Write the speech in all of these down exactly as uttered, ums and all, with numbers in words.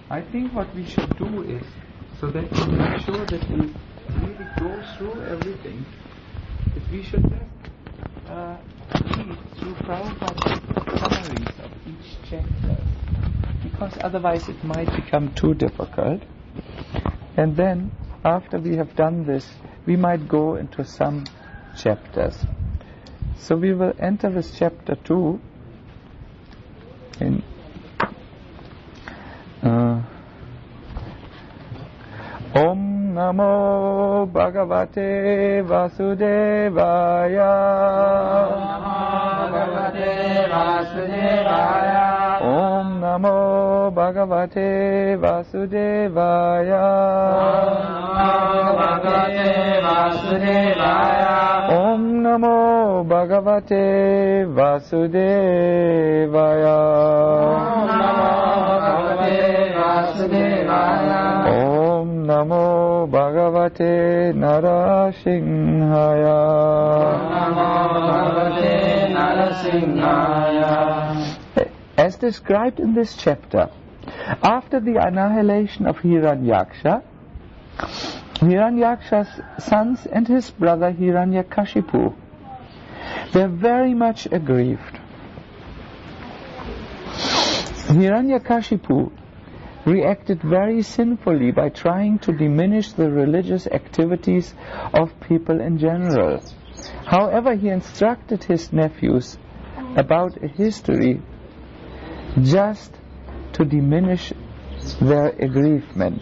I think what we should do is, so that we make sure that we really go through everything, that we should just uh, read through Prabhupada's summaries of each chapter, because otherwise it might become too difficult. And then, after we have done this, we might go into some chapters. So we will enter with chapter two in uh, Om Namo Bhagavate Vasudevaya. Om Namo Bhagavate Vasudevaya. Om Namo Bhagavate Vasudevaya. Om Namo Bhagavate Narasimhaya. As described in this chapter, after the annihilation of Hiranyaksha, Hiranyaksha's sons and his brother Hiranyakashipu were very much aggrieved. Hiranyakashipu reacted very sinfully by trying to diminish the religious activities of people in general. However, he instructed his nephews about a history just to diminish their aggrievement.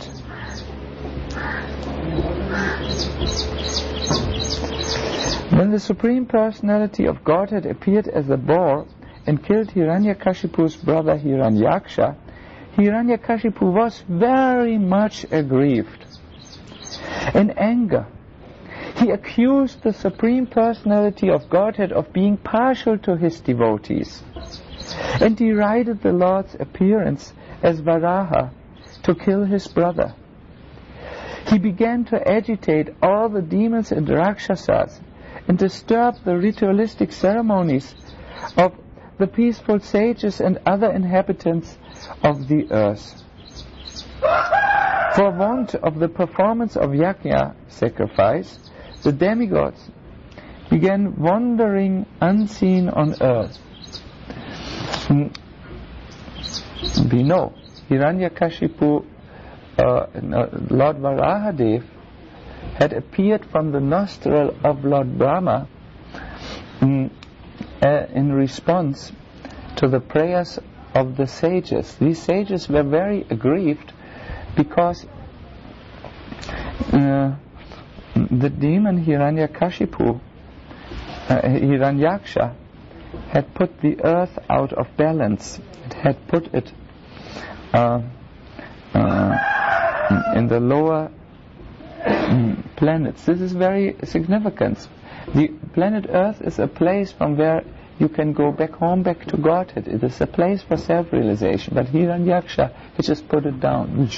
When the Supreme Personality of Godhead appeared as a boar and killed Hiranyakashipu's brother Hiranyaksha, Hiranyakashipu was very much aggrieved. In anger, he accused the Supreme Personality of Godhead of being partial to his devotees, and derided the Lord's appearance as Varaha to kill his brother. He began to agitate all the demons and Rakshasas and disturb the ritualistic ceremonies of the peaceful sages and other inhabitants of the earth. For want of the performance of yajna sacrifice, the demigods began wandering unseen on earth. We know Hiranyakashipu, uh, Lord Varahadev, had appeared from the nostril of Lord Brahma um, uh, in response to the prayers of the sages. These sages were very aggrieved because uh, the demon Hiranyakashipu, uh, Hiranyaksha, had put the earth out of balance. It had put it uh, uh, in the lower um, planets. This is very significant. The planet Earth is a place from where you can go back home, back to Godhead. It is a place for self-realization. But Hiranyaksha, he just put it down.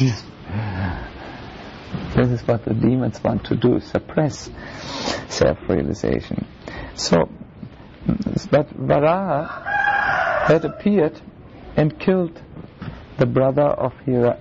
This is what the demons want to do, suppress self-realization. So, but Varaha had appeared and killed the brother of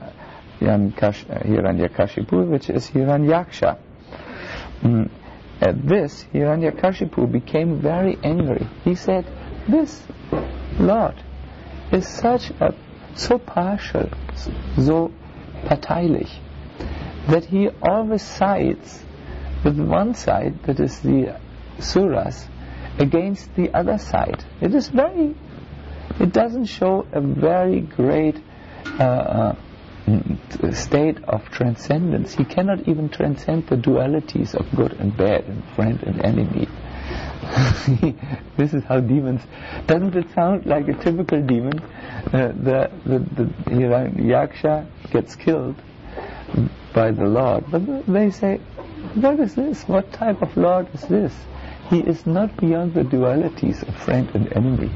Hiranyakashipu, which is Hiranyaksha. Mm. At this, Hiranyakashipu became very angry. He said, "This Lord is such a so partial, so parteilich, that he always sides with one side, that is the Suras, against the other side." It is very, it doesn't show a very great uh, state of transcendence. He cannot even transcend the dualities of good and bad, and friend and enemy. This is how demons. Doesn't it sound like a typical demon? Uh, the the, the Hiranyaksha gets killed by the Lord, but they say, "What is this? What type of Lord is this? He is not beyond the dualities of friend and enemy."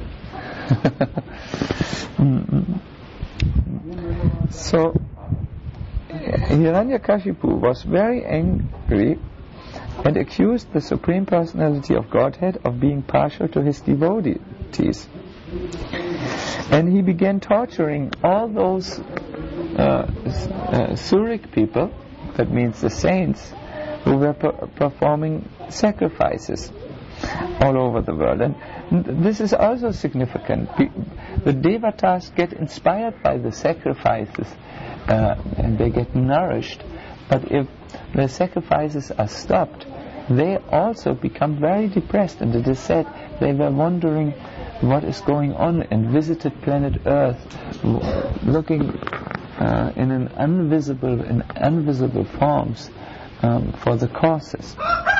So Hiranyakashipu was very angry and accused the Supreme Personality of Godhead of being partial to his devotees. And he began torturing all those uh, uh, Surik people, that means the saints, who were per- performing sacrifices all over the world. And this is also significant. The devatas get inspired by the sacrifices uh, and they get nourished, but if the sacrifices are stopped, they also become very depressed, and it is said they were wondering what is going on and visited planet Earth looking uh, in an invisible in invisible forms um, for the causes.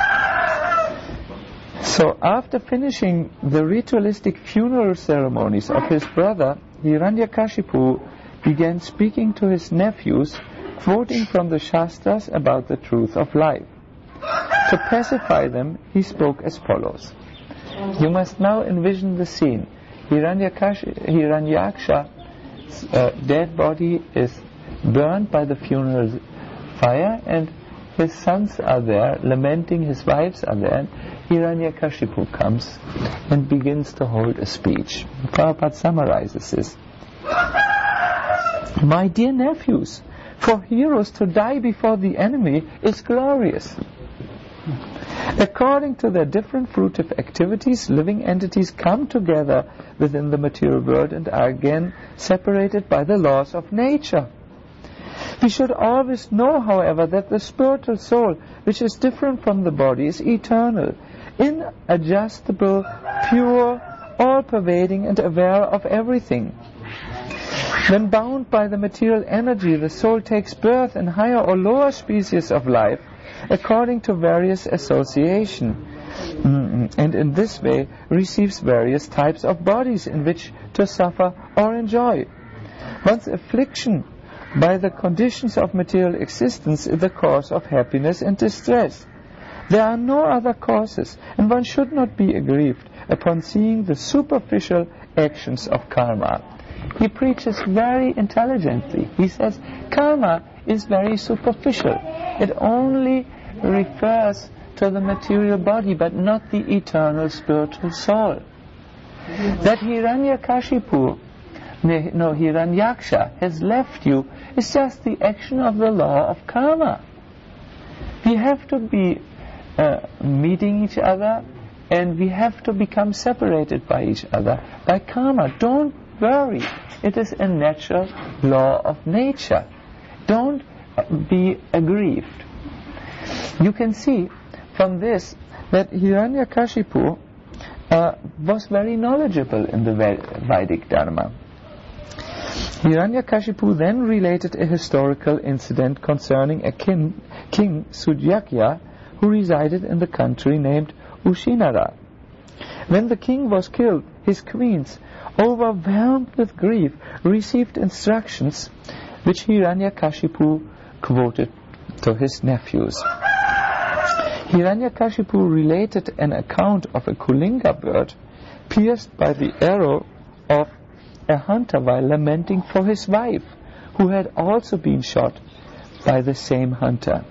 So after finishing the ritualistic funeral ceremonies of his brother, Hiranyakashipu began speaking to his nephews, quoting from the Shastras about the truth of life. To pacify them, he spoke as follows. You must now envision the scene. Hiranyakash- Hiranyaksha's uh, dead body is burned by the funeral fire, and his sons are there, lamenting, his wives are there. Hiranyakashipu comes and begins to hold a speech. Prabhupada summarizes this. My dear nephews, for heroes to die before the enemy is glorious. According to their different fruitive activities, living entities come together within the material world and are again separated by the laws of nature. We should always know, however, that the spiritual soul, which is different from the body, is eternal, inadjustable, pure, all-pervading, and aware of everything. When bound by the material energy, the soul takes birth in higher or lower species of life, according to various association, mm, and in this way receives various types of bodies in which to suffer or enjoy. One's affliction by the conditions of material existence is the cause of happiness and distress. There are no other causes, and one should not be aggrieved upon seeing the superficial actions of karma. He preaches very intelligently. He says karma is very superficial. It only refers to the material body, but not the eternal spiritual soul. That Hiranyakashipu, no, Hiranyaksha, has left you is just the action of the law of karma. We have to be uh, meeting each other, and we have to become separated by each other by karma. Don't worry. It is a natural law of nature. Don't be aggrieved. You can see from this that Hiranyakashipu uh, was very knowledgeable in the Vedic Dharma. Hiranyakashipu then related a historical incident concerning a king, king Sudyakya, who resided in the country named Ushinara. When the king was killed, his queens, overwhelmed with grief, received instructions which Hiranyakashipu quoted to his nephews. Hiranyakashipu related an account of a Kulinga bird pierced by the arrow of a hunter while lamenting for his wife, who had also been shot by the same hunter.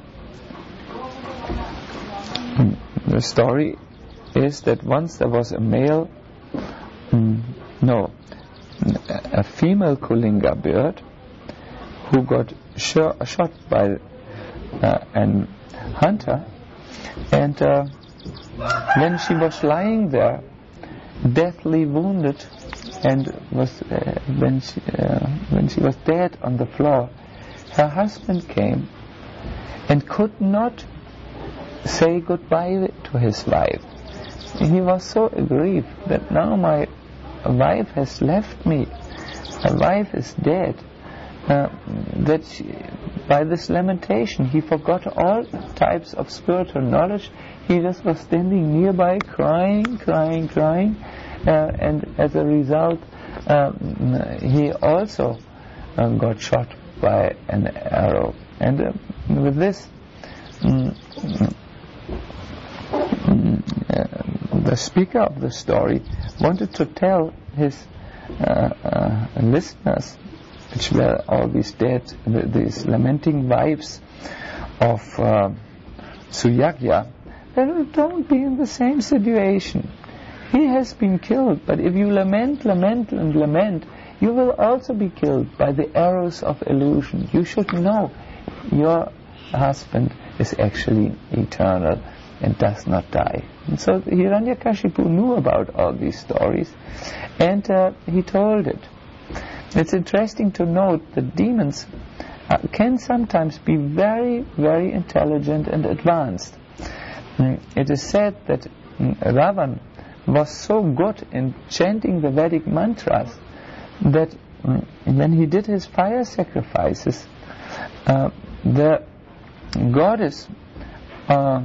The story is that once there was a male, mm, no, a female Kulinga bird who got sh- shot by uh, an hunter, and uh, when she was lying there, deathly wounded, and was uh, when she uh, when she was dead on the floor, her husband came and could not say goodbye to his wife. He was so aggrieved that now my wife has left me, my wife is dead, uh, that she, by this lamentation he forgot all types of spiritual knowledge. He just was standing nearby crying, crying, crying, uh, and as a result um, he also uh, got shot by an arrow. And uh, with this um, uh, the speaker of the story wanted to tell his uh, uh, listeners, which were all these dead, these lamenting wives of uh, Sudyakya, that don't be in the same situation. He has been killed, but if you lament, lament, and lament, you will also be killed by the arrows of illusion. You should know your husband is actually eternal and does not die. And so Hiranyakashipu knew about all these stories, and uh, he told it. It's interesting to note that demons uh, can sometimes be very, very intelligent and advanced. Mm, it is said that mm, Ravan was so good in chanting the Vedic mantras that mm, when he did his fire sacrifices, uh, the goddess uh,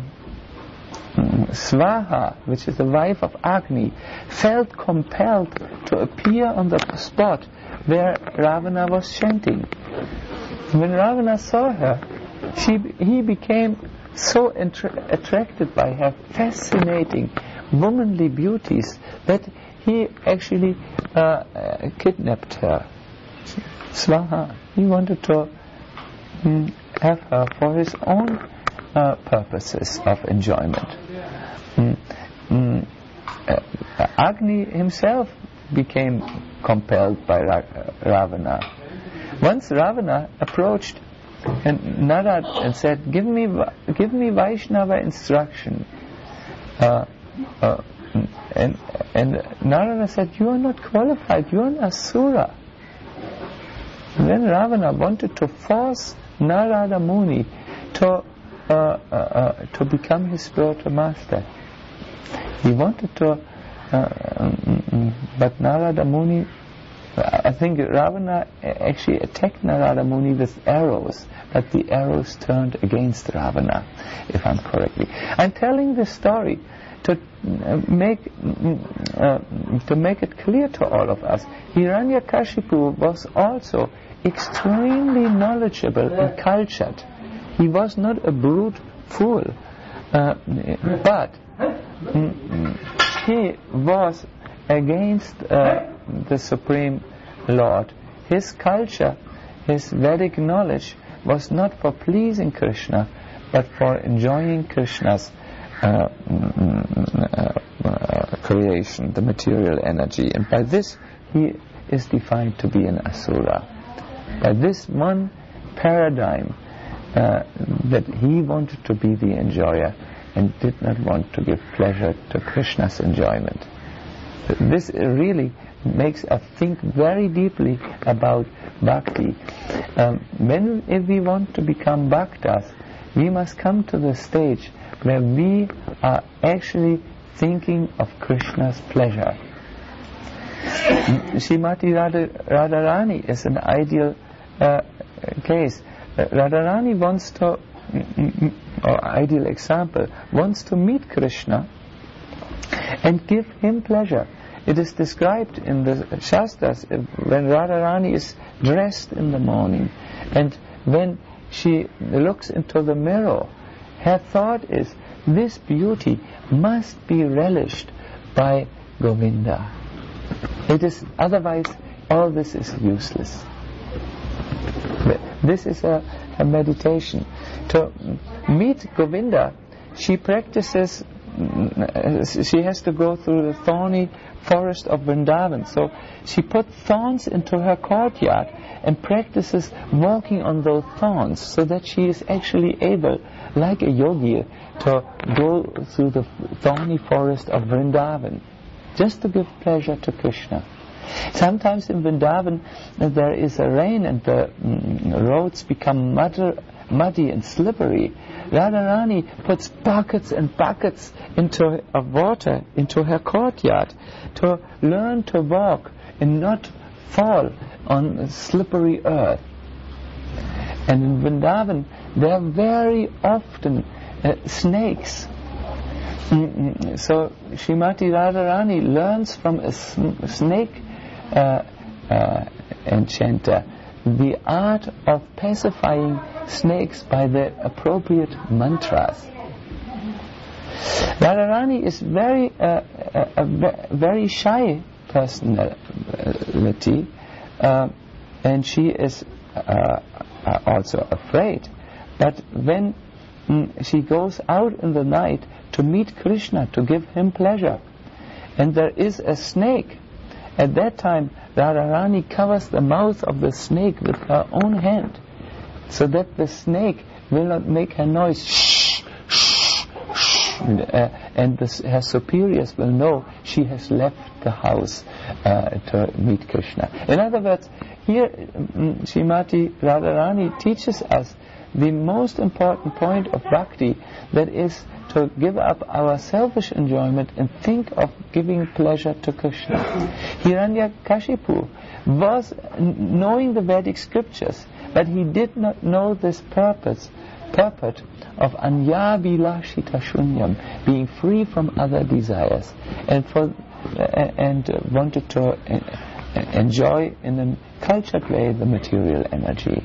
Svaha, which is the wife of Agni, felt compelled to appear on the spot where Ravana was chanting. When Ravana saw her, she, he became so intra- attracted by her fascinating womanly beauties that he actually uh, uh, kidnapped her. Svaha. He wanted to mm, have her for his own uh, purposes of enjoyment. Mm, mm, uh, Agni himself became compelled by Ra- Ravana. Once Ravana approached and Narad and said, "Give me, give me Vaishnava instruction." Uh, uh, and and Narada said, "You are not qualified. You are an asura." And then Ravana wanted to force Narada Muni to uh, uh, uh, to become his spiritual master. He wanted to, uh, um, but Narada Muni, I think Ravana actually attacked Narada Muni with arrows, but the arrows turned against Ravana, if I'm correctly. I'm telling this story to make uh, to make it clear to all of us. Hiranyakashipu was also extremely knowledgeable and cultured. He was not a brute fool, uh, but mm, he was against uh, the Supreme Lord. His culture, his Vedic knowledge was not for pleasing Krishna, but for enjoying Krishna's uh, uh, uh, creation, the material energy. And by this he is defined to be an asura. By this one paradigm uh, that he wanted to be the enjoyer and did not want to give pleasure to Krishna's enjoyment. This really makes us think very deeply about bhakti. Um, when if we want to become bhaktas, we must come to the stage where we are actually thinking of Krishna's pleasure. Srimati Radha, Radharani is an ideal uh, case. Uh, Radharani wants to, or ideal example, wants to meet Krishna and give him pleasure. It is described in the Shastras when Radharani is dressed in the morning, and when she looks into the mirror, her thought is, this beauty must be relished by Govinda. It is, otherwise all this is useless. This is a, a meditation. To meet Govinda, she practices, she has to go through the thorny forest of Vrindavan. So she put thorns into her courtyard and practices walking on those thorns, so that she is actually able, like a yogi, to go through the thorny forest of Vrindavan, just to give pleasure to Krishna. Sometimes in Vrindavan uh, there is a rain and the mm, roads become muddy, muddy and slippery. Radharani puts buckets and buckets into of water into her courtyard to learn to walk and not fall on slippery earth. And in Vrindavan there are very often uh, snakes. Mm-mm. So Srimati Radharani learns from a sn- snake uh, uh, enchanter the art of pacifying snakes by the appropriate mantras. Radharani is very uh, a, a very shy personality, uh, and she is uh, also afraid. But when mm, she goes out in the night to meet Krishna, to give him pleasure, and there is a snake At that time, Radharani covers the mouth of the snake with her own hand, so that the snake will not make her noise, shh, shh, shh, and, uh, and the, her superiors will know she has left the house uh, to meet Krishna. In other words, here um, Srimati Radharani teaches us the most important point of bhakti, that is to give up our selfish enjoyment and think of giving pleasure to Krishna. Hiranyakashipu was knowing the Vedic scriptures, but he did not know this purpose, purport of anyavilashita shunyam, being free from other desires, and for uh, and uh, wanted to uh, enjoy in a cultured way the material energy.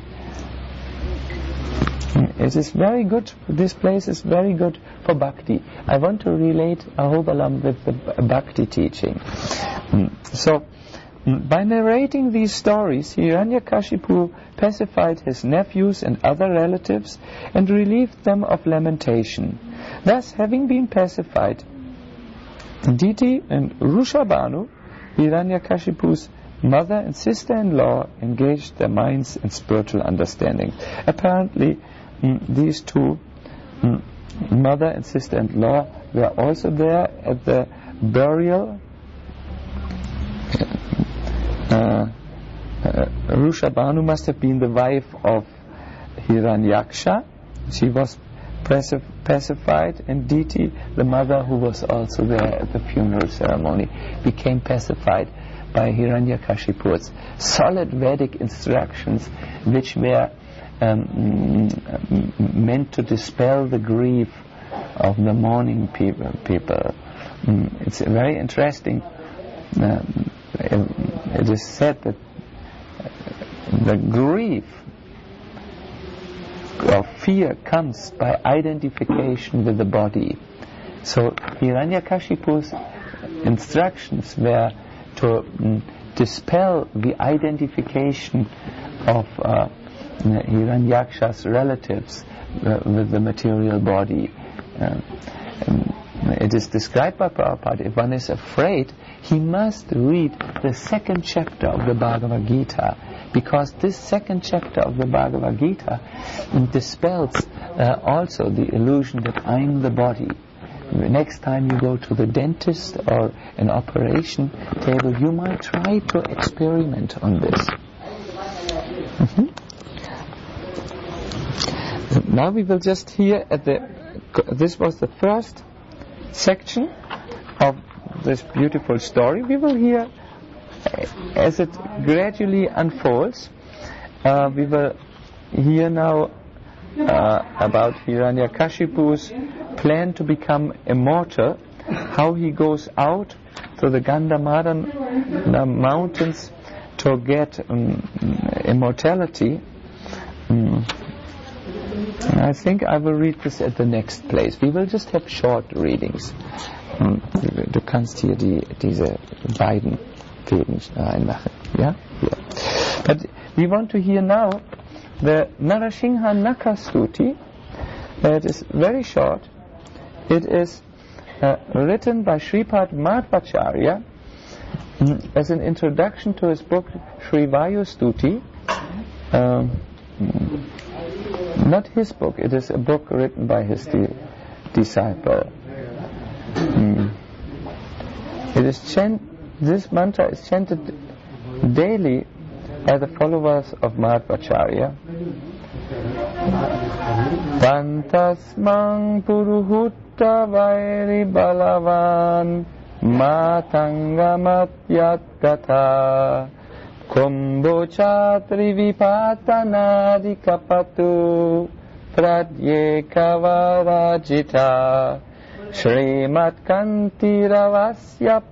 It is very good, this place is very good for bhakti. I want to relate Ahobalam with the bhakti teaching. So, by narrating these stories, Hiranyakashipu pacified his nephews and other relatives and relieved them of lamentation. Thus, having been pacified, Diti and Rushabhanu, Hiranyakashipu's mother and sister-in-law, engaged their minds in spiritual understanding. Apparently, mm, these two, mm, mother and sister-in-law, were also there at the burial. Uh, uh, Rushabhanu must have been the wife of Hiranyaksha. She was pacif- pacified, and Diti, the mother who was also there at the funeral ceremony, became pacified by Hiranyakashipu's solid Vedic instructions, which were um, meant to dispel the grief of the mourning people. people. Mm, it's very interesting. Um, it is said that the grief or fear comes by identification with the body. So Hiranyakashipu's instructions were to mm, dispel the identification of uh, Hiranyaksha's relatives uh, with the material body. Uh, um, it is described by Prabhupada, if one is afraid, he must read the second chapter of the Bhagavad Gita, because this second chapter of the Bhagavad Gita dispels uh, also the illusion that I'm the body. Next time you go to the dentist or an operation table, you might try to experiment on this. Mm-hmm. Now we will just hear at the, this was the first section of this beautiful story. We will hear as it gradually unfolds. Uh, we will hear now uh, about Hiranyakashipu's plan to become immortal, how he goes out to the Gandhamadana mountains to get um, immortality. Um, I think I will read this at the next place. We will just have short readings. Um, du kannst hier die, diese beiden Fäden reinmachen. Yeah? Yeah. But we want to hear now the Narasingha Nakastuti. Uh, it is very short. It is uh, written by Sripad Madhvacharya mm, as an introduction to his book Sri Vayu Stuti. Um, not his book, it is a book written by his di- disciple. Mm. It is chant- this mantra is chanted daily by the followers of Madhvacharya. Pantasmang puruhutta vairi balavan matangamat yatgata kumbochatri vipatanadi kapatu pradyekavarajita Srimat kantiravasya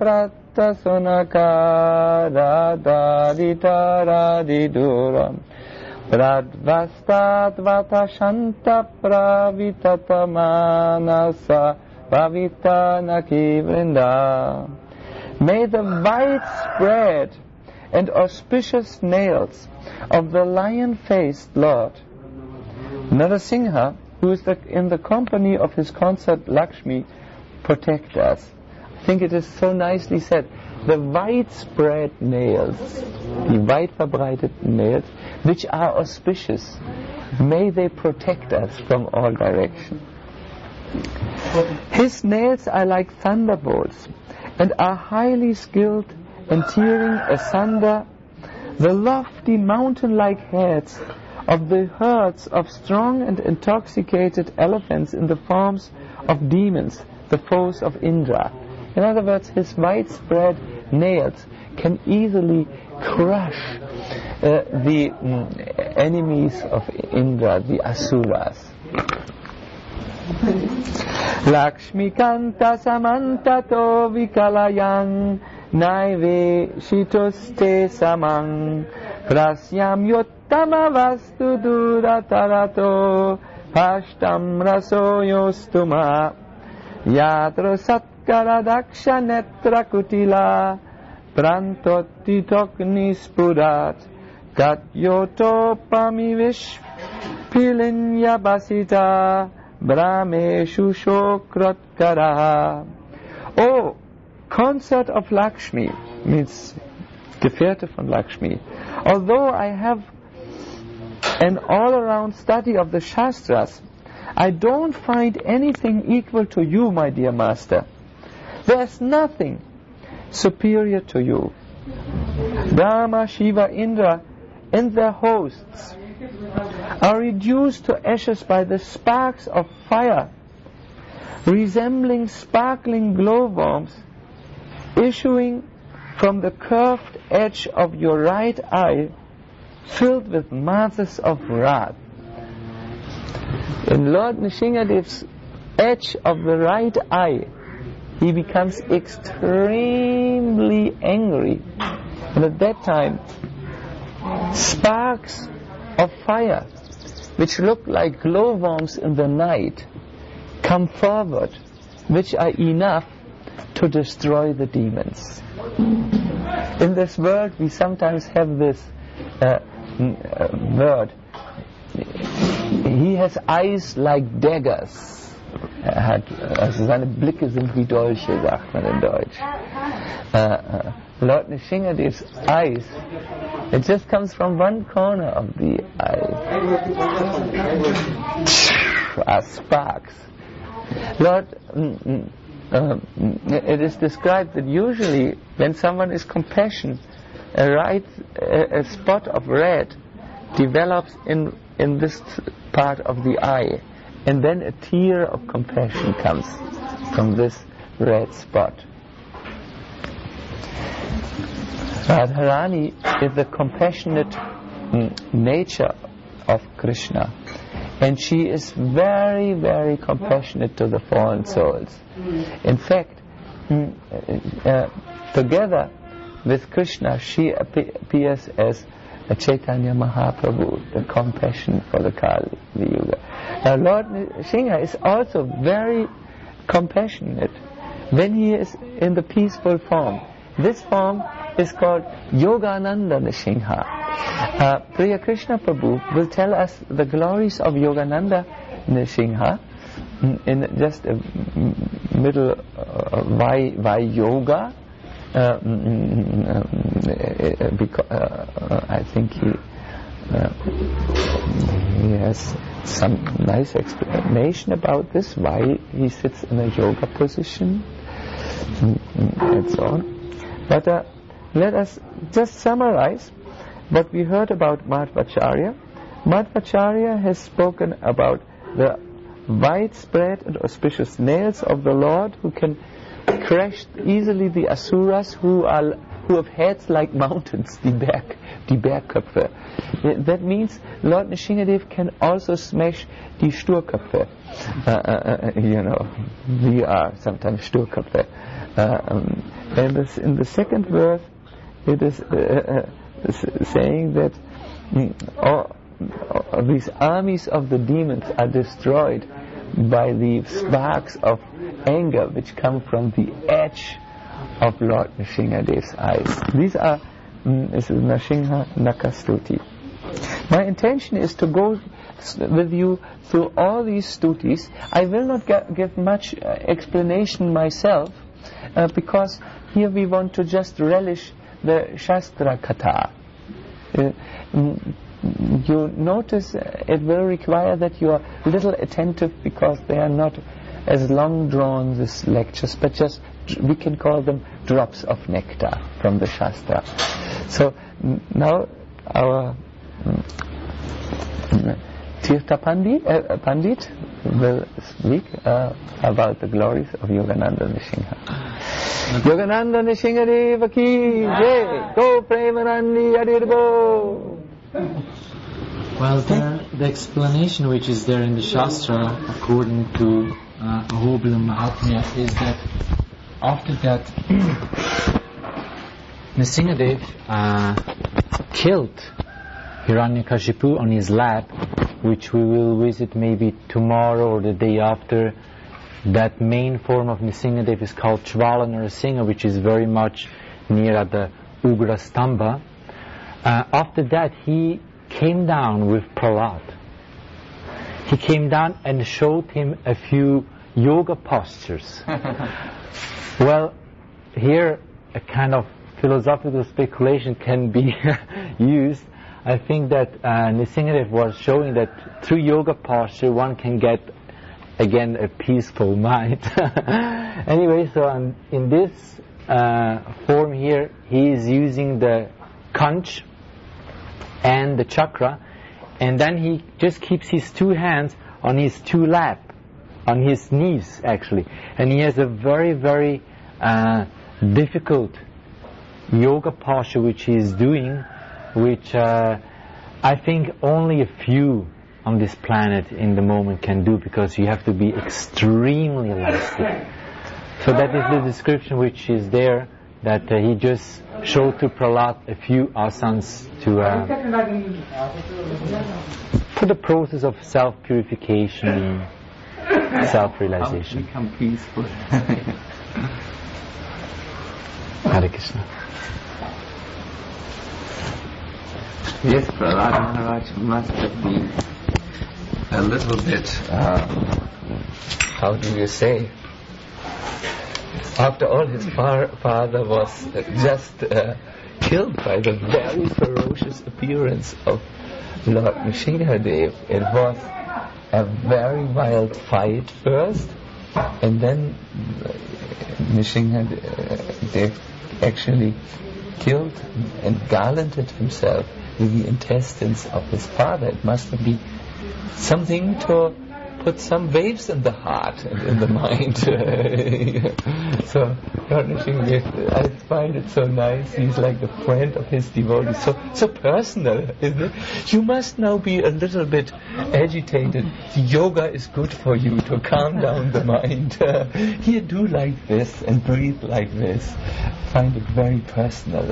prattasunaka radaditaradhiduram Pradvastadvata shanta pravitatamanasa Pavitanaki Vrinda. May the widespread and auspicious nails of the lion-faced Lord Narasingha, who is the, in the company of his consort Lakshmi, protect us. I think it is so nicely said. The widespread nails, die weit verbreiteten nails, which are auspicious, may they protect us from all direction. His nails are like thunderbolts, and are highly skilled in tearing asunder the lofty mountain-like heads of the herds of strong and intoxicated elephants in the forms of demons, the foes of Indra. In other words, his widespread nails can easily crush uh, the mm, enemies of Indra, the Asuras. Lakshmi Kanta Samantato Vikalayang Naive Shituste Samang Prasyam Yottama Vastu Duratarato Hashtam Raso Yostuma Yadro Satkara Daksha Netra Kutila Prantoti Tokni Spurat Katyoto Pamivish Pilinya Basita Brahmeshu Shokratkara. Oh, consort of Lakshmi, means Gefährte von Lakshmi. Although I have an all-around study of the Shastras, I don't find anything equal to you, my dear master. There's nothing superior to you. Brahma, Shiva, Indra, and their hosts are reduced to ashes by the sparks of fire, resembling sparkling glowworms issuing from the curved edge of your right eye, filled with moths of wrath. In Lord Nrsingadev's edge of the right eye, he becomes extremely angry. And at that time, sparks of fire, which look like glowworms in the night, come forward, which are enough to destroy the demons. In this world, we sometimes have this uh, uh, word. He has eyes like daggers. Er hat, also seine Blicke sind wie Dolche, sagt man in Deutsch. Uh, uh, Lord Nrsingadev's eyes, it just comes from one corner of the eye. Are sparks. Lord, mm, mm, uh, it is described that usually when someone is compassionate, a right a, a spot of red develops in in this part of the eye, and then a tear of compassion comes from this red spot. Radharani is the compassionate mm, nature of Krishna, and she is very, very compassionate to the fallen souls. In fact, mm, uh, together with Krishna, she appears as a Chaitanya Mahaprabhu, the compassion for the Kali Yuga. Now Lord Nrsinga is also very compassionate when he is in the peaceful form. This form is called Yogananda Nrsinga. Uh, Priya Krishna Prabhu will tell us the glories of Yogananda Nrsinga in just a middle uh, why, why yoga. Uh, because, uh, I think he uh, he has some nice explanation about this, why he sits in a yoga position and so on. But uh, let us just summarize what we heard about Madhvacharya. Madhvacharya has spoken about the widespread and auspicious nails of the Lord, who can crush easily the Asuras, who are who have heads like mountains, die Berg, die Bergköpfe. That means Lord Nrsingadev can also smash die Sturköpfe. Uh, uh, you know, we are sometimes Sturköpfe. Uh, um, and this, in the second verse, it is uh, uh, saying that mm, all, all these armies of the demons are destroyed by the sparks of anger which come from the edge of Lord Nrsingadev's eyes. These are mm, this is Nrsimha Nakastuti. My intention is to go with you through all these stutis. I will not get, give much uh, explanation myself, uh, because here we want to just relish the Shastra Katha. Uh, you notice uh, it will require that you are a little attentive, because they are not as long drawn, these lectures, but just we can call them drops of nectar from the Shastra. So n- now our um, Tirtha Pandit, uh, Pandit will speak uh, about the glories of Yogananda Nrsimha. Yogananda Nrsimha Deva ki jai, Go Premanandi Adirbo. Well, the, the explanation which is there in the Shastra, according to uh, Ahobila Mahatmya, is that after that Nrsimhadev uh, killed Hiranyakashipu on his lap, which we will visit maybe tomorrow or the day after. That main form of Nrsimhadev is called Chvala Narasingha, which is very much near at the Ugra Stamba. Uh, after that, he came down with Prahlad. He came down and showed him a few yoga postures. Well, here a kind of philosophical speculation can be used. I think that uh, Nrsimhadev was showing that through yoga posture one can get again a peaceful mind. Anyway, so um, in this uh, form here, he is using the conch and the chakra, and then he just keeps his two hands on his two lap, on his knees actually, and he has a very very uh, difficult yoga posture which he is doing, which uh, I think only a few on this planet in the moment can do, because you have to be extremely elastic. So that is the description which is there, that uh, he just showed to Prahlad a few asanas to uh, for the process of self-purification, self-realization. Become peaceful. Hare Krishna. Yes, Prahlad Maharaj must have been a little bit, uh, how do you say, after all his far father was uh, just uh, killed by the very ferocious appearance of Lord Nrsimhadev. It was a very wild fight first, and then Nrsimhadev actually killed and garlanded himself with the intestines of his father. It must have been something to put some waves in the heart and in the mind. So Lord Nrsimhadev, I find it so nice. He's like the friend of his devotees, so so personal, isn't it? You must now be a little bit agitated. Yoga is good for you to calm down the mind. Uh, here, do like this and breathe like this. I find it very personal.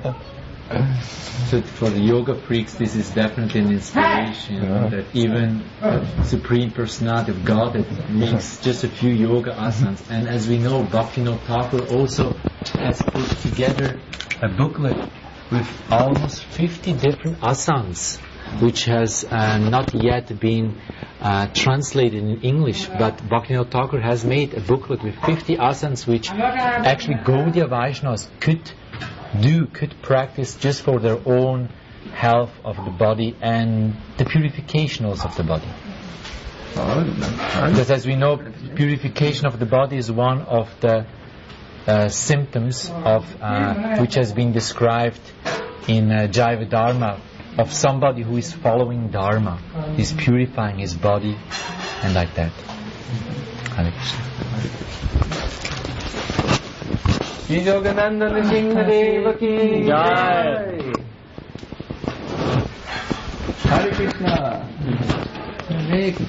So for the yoga freaks, this is definitely an inspiration, yeah. That even the Supreme Personality of Godhead makes just a few yoga asanas. And as we know, Bhaktivinoda Thakur also has put together a booklet with almost fifty different asanas, which has uh, not yet been uh, translated in English, but Bhaktivinoda Thakur has made a booklet with fifty asanas which actually Gaudiya Vaishnavas could do, could practice just for their own health of the body and the purification also of the body. Because as we know, purification of the body is one of the uh, symptoms of uh, which has been described in uh, Jaiva Dharma, of somebody who is following Dharma, is purifying his body and like that. Hare Krishna. Yogananda Nrsimha Deva ki jai. Hare Krishna. Hare Krishna.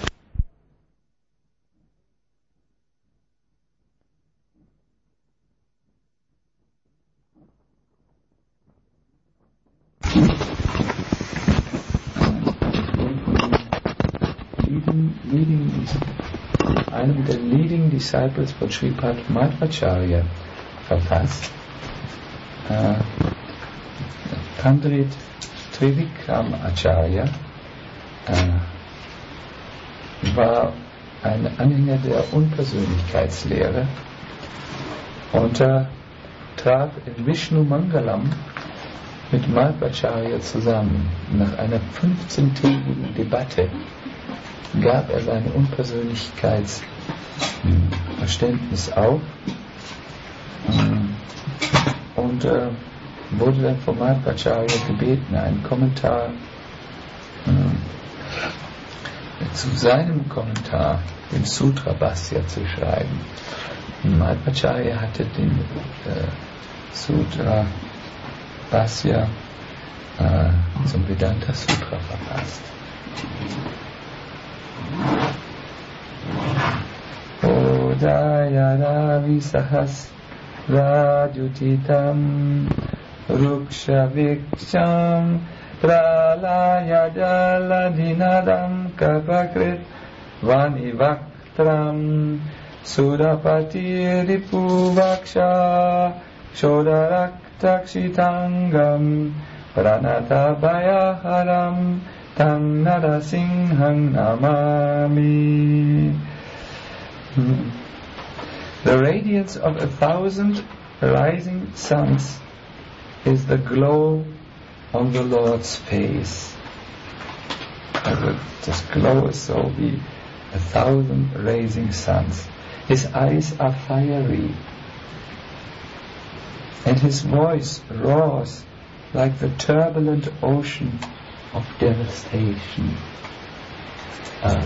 Leading, einem der Leading Disciples von Sripad Madhvacharya verfasst. Äh, Pandit Trivikram Acharya äh, war ein Anhänger der Unpersönlichkeitslehre und er traf in Vishnu Mangalam mit Madhvacharya zusammen. Nach einer fünfzehntägigen Debatte gab er sein Unpersönlichkeitsverständnis auf und äh, wurde dann von Madhvacharya gebeten, einen Kommentar äh, zu seinem Kommentar, dem Sutra Bhashya, zu schreiben. Madhvacharya hatte den äh, Sutra Bhashya äh, zum Vedanta Sutra verfasst. Odaya visahas rajutitam ruksha viksham pralaya jaladinadam kapakrit vanivaktram surapati ripuvaksha shodaraktakshitangam pranatabayaharam tam narasingham namami. The radiance of a thousand rising suns is the glow on the Lord's face. Also das Glow is so wie a thousand rising suns. His eyes are fiery, and his voice roars like the turbulent ocean of devastation. Uh,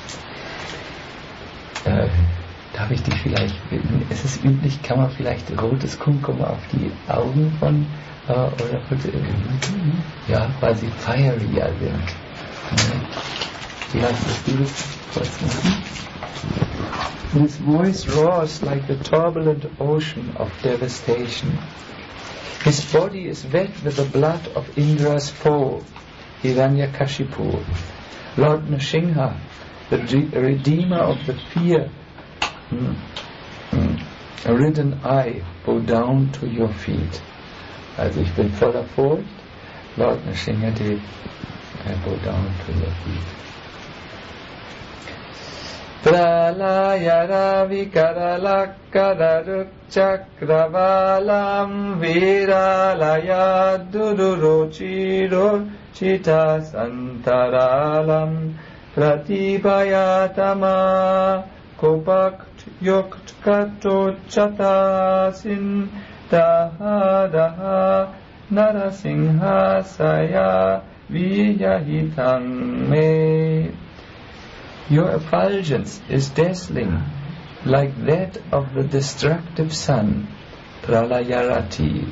äh, darf ich dich vielleicht bitten? Es ist üblich, kann man vielleicht rotes Kumkum auf die Augen von äh, oder ja, weil sie fierier sind. Ja, das du das kurz machen? His voice roars like the turbulent ocean of devastation. His body is wet with the blood of Indra's foe, Hiranyakashipu. Lord Nrsimha, the redeemer of the fear mm, mm, ridden I, bow down to your feet. Also ich bin voller Furcht, Lord Nrsimha Dev, I bow down to your feet. Pralaya ravikaralakkararukchakravalam viralaya dururuchiro chita santaralam pratibhayatama kopakt yukt kato chatasin daha daha narasingha saya viyahitam me. Your effulgence is dazzling like that of the destructive sun, Pralayarati.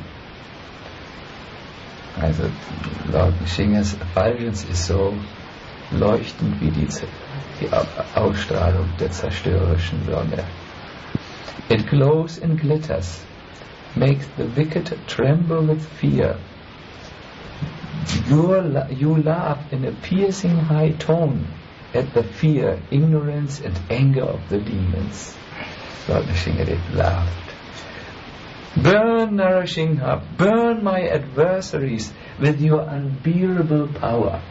Also Lord Nrsimha's effulgence ist so leuchtend wie die, die Ausstrahlung der zerstörerischen Sonne. It glows and glitters, makes the wicked tremble with fear. Your, you laugh in a piercing high tone at the fear, ignorance and anger of the demons. Lord Nrsimha laughed. Burn, Narasimha, burn my adversaries with your unbearable power.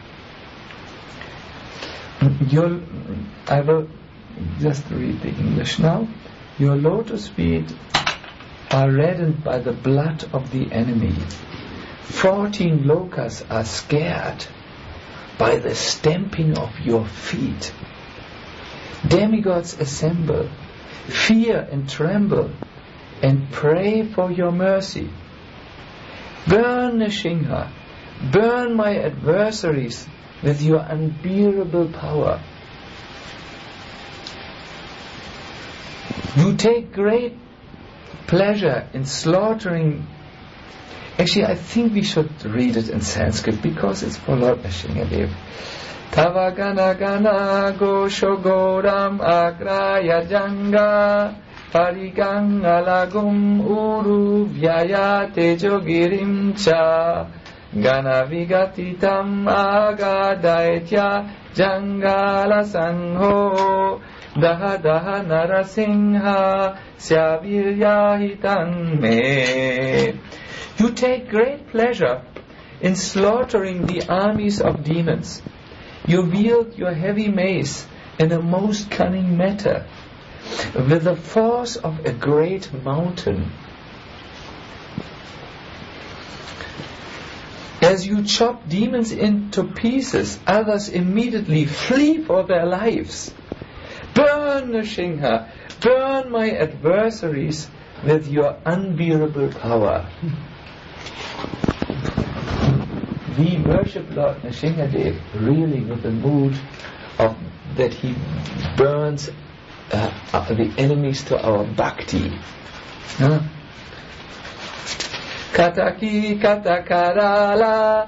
Your, I will just read the English now. Your lotus feet are reddened by the blood of the enemy. Fourteen lokas are scared by the stamping of your feet. Demigods assemble, fear and tremble, and pray for your mercy. Burn, Nrsimha, burn my adversaries with your unbearable power. You take great pleasure in slaughtering. Actually, I think we should read it in Sanskrit because it's for Lord Nrsimhadev. Tava gana gana gosho goram agraya janga parigang alagum uru vyaya tejo girim cha gana vigatitam agadaitya jangala sangho daha daha narasingha syaviryahitan me. You take great pleasure in slaughtering the armies of demons. You wield your heavy mace in a most cunning manner. with the force of a great mountain. As you chop demons into pieces, others immediately flee for their lives. Burn, Nrsimha, burn my adversaries with your unbearable power. We worship Lord Nrsimhadev really with the mood of that he burns uh, uh, the enemies to our bhakti. Huh? Kataki katakarala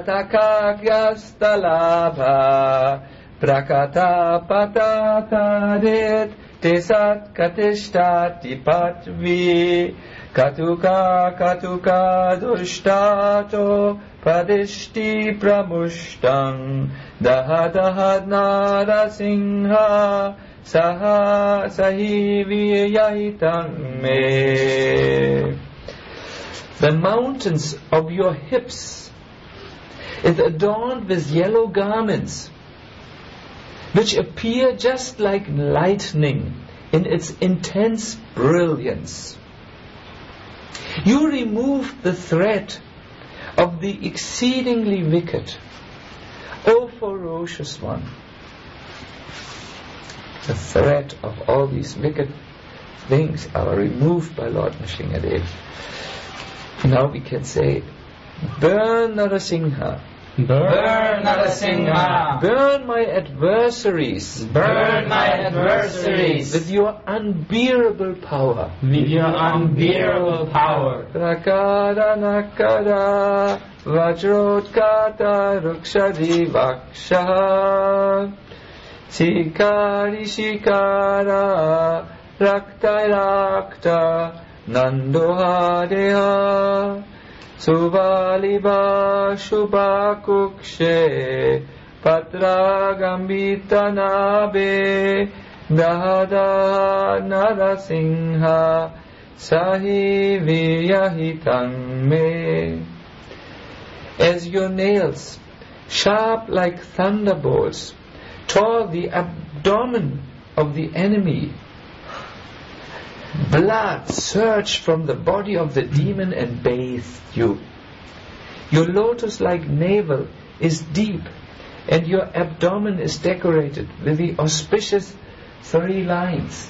tatakagyastalabha prakata patatadet tesat katishtati patvi katuka katuka dushtato padishti pramushtam dahadahad narasingha saha sahiviyahitam me. The mountains of your hips is adorned with yellow garments, which appear just like lightning in its intense brilliance. You remove the threat of the exceedingly wicked, O ferocious one. The threat of all these wicked things are removed by Lord Nrsimhadev. Now we can say, burn Narasimha. Burn Narasimha. Burn my adversaries. Burn my adversaries. With your unbearable power. With your unbearable power. Rakada nakada vajrotkata rukshadi vaksha Sikari shikara rakta rakta Nandohadeha Suvaliba Shubakukshe Patra Gambita Nabe Dahada Narasingha Sahiviyahitam me. As your nails, sharp like thunderbolts, tore the abdomen of the enemy, blood surged from the body of the demon and bathed you. Your lotus-like navel is deep, and your abdomen is decorated with the auspicious three lines.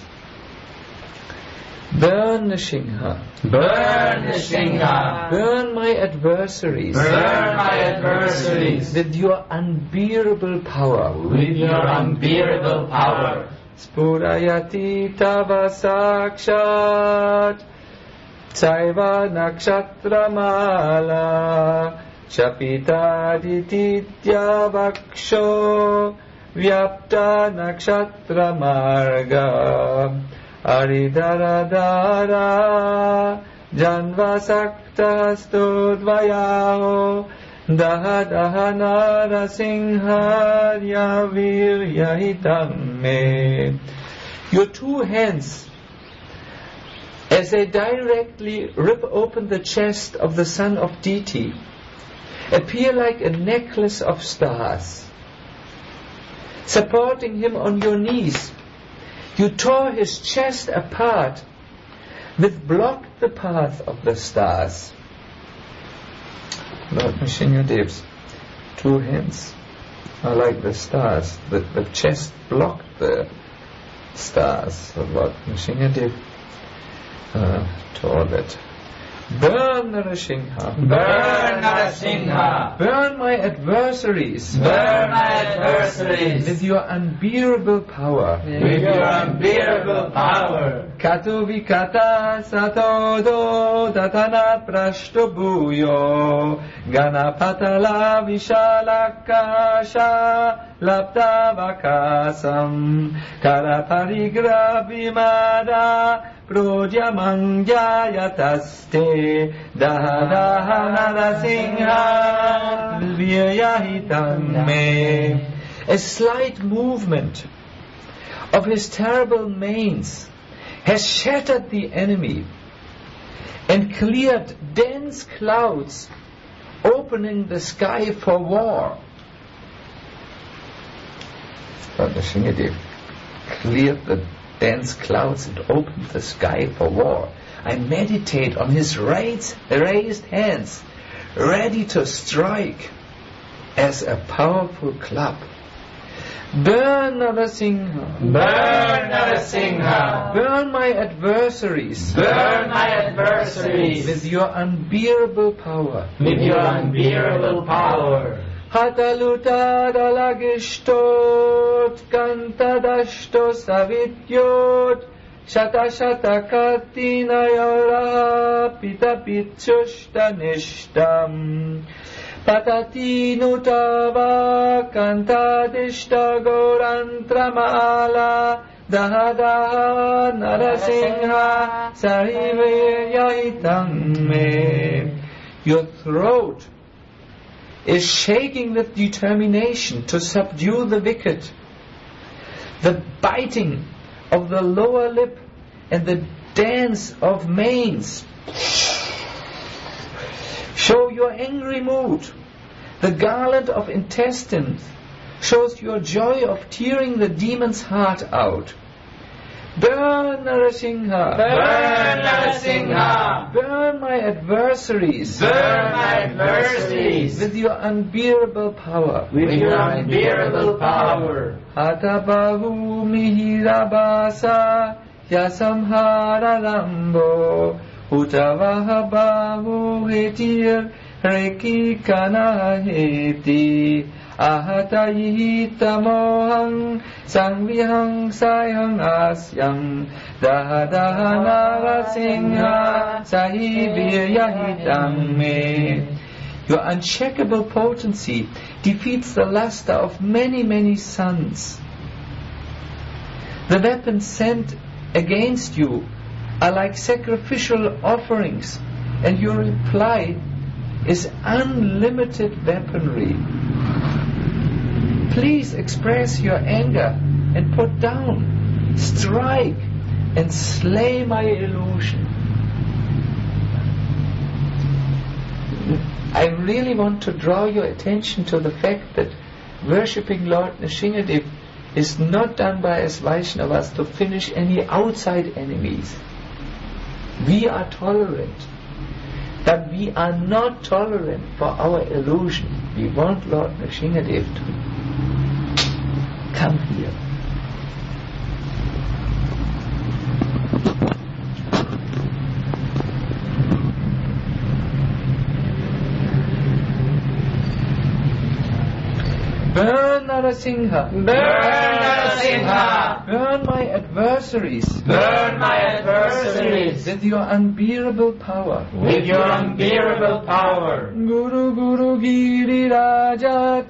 Burn Nrsimha. Burn Nrsimha. Burn my adversaries. Burn my adversaries. With your unbearable power. With your unbearable power. Spurayati tava sakshat Saiva nakshatramala Chapita dititya vaksho Vyapta nakshatramarga Aridaradara Janvasakta studvayaho Daha daha narasingharya viryahitam me. Your two hands, as they directly rip open the chest of the son of Diti, appear like a necklace of stars. Supporting him on your knees, you tore his chest apart, which blocked the path of the stars. Lord Nrsimhadev's two hands are like the stars. The, the chest blocked the stars. So Lord Nrsimhadev uh, tore that. Burn Narasimha. Burn Narasimha. Burn my adversaries. Burn my adversaries. With your unbearable power. With your unbearable power. Katu vikata satodo datana prashtobuyo ganapatala vishalakasha lapta vakasam karaparigra vimada Prodyamangyayataste Dahadaha Narasingha Viryahitam me. A slight movement of his terrible manes has shattered the enemy and cleared dense clouds, opening the sky for war. Lord Nrsimhadev cleared the dense clouds and opened the sky for war. I meditate on his raised, raised hands, ready to strike as a powerful club. Burn Narasingha, Burn Narasingha, burn my adversaries, burn my adversaries with your unbearable power, with your unbearable power. Hataluta dalagishtot kantadashto savityot shata shata katina yora pita pitchushta nishtam patati nutava kantadishta gorantramala daha daha narasingha sahive yaitam me. Your throat is shaking with determination to subdue the wicked. The biting of the lower lip and the dance of manes show your angry mood. The garland of intestines shows your joy of tearing the demon's heart out. Burn Narasingha, Burn Narasingha, burn my adversaries, burn my adversaries with your unbearable power, with your unbearable power. Atabahu mihirabasa yasamhara rambo utavahabahu hetir reki kana heti ahatayi tamohang sangvihang sayang asyam dahadaha narasingha sahibiryahitam me. Your uncheckable potency defeats the luster of many, many suns. The weapons sent against you are like sacrificial offerings, and your reply is unlimited weaponry. Please express your anger and put down, strike and slay my illusion. I really want to draw your attention to the fact that worshipping Lord Nrsingadev is not done by us Vaishnavas to finish any outside enemies. We are tolerant, but we are not tolerant for our illusion. We want Lord Nrsingadev to come here. Burn Narasingha, Burn Narasingha, burn my adversaries, burn my adversaries with your unbearable power, with your unbearable power. Guru Guru Giri Rajat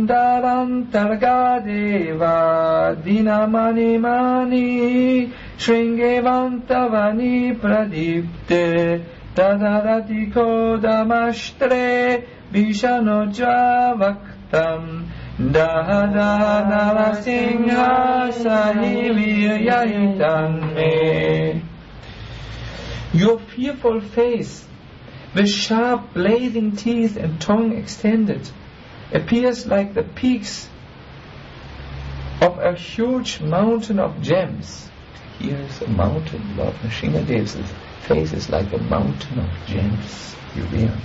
Kandarantargadeva Dinamani Mani Shringevantavani Pradipte Tadarati Kodamashtre Vishanojva Vaktam Daha Narasingha Sahiviryahitam me. Your fearful face, with sharp blazing teeth and tongue extended, appears like the peaks of a huge mountain of gems. Here is a mountain. Lord Nrsingadev's face is like a mountain of gems. You hear?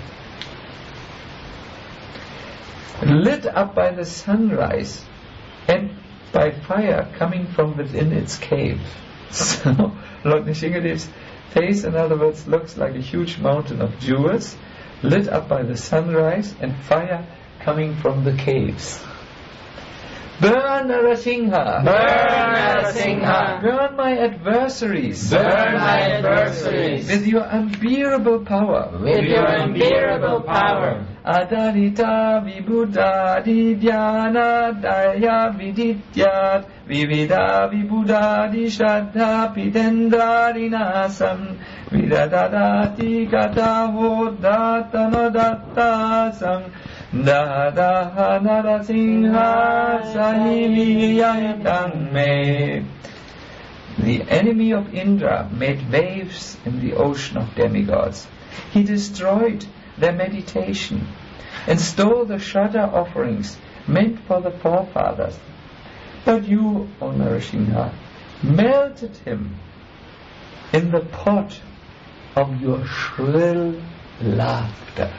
Lit up by the sunrise and by fire coming from within its cave. So Lord Nrsingadev's face, in other words, looks like a huge mountain of jewels lit up by the sunrise and fire coming from the caves. Burn Narasingha, Burn Narasingha, burn my adversaries, burn my adversaries with your unbearable power, with your unbearable power. Adarita vibhuda dhyana daya vidityat vivida vibhuda shraddha pitendra rinasam vidadadati kataho datanadatasam Dadaha Narasingha Sahiviryahitam me. The enemy of Indra made waves in the ocean of demigods. He destroyed their meditation and stole the Shraddha offerings meant for the forefathers. But you, O Narasingha, melted him in the pot of your shrill laughter.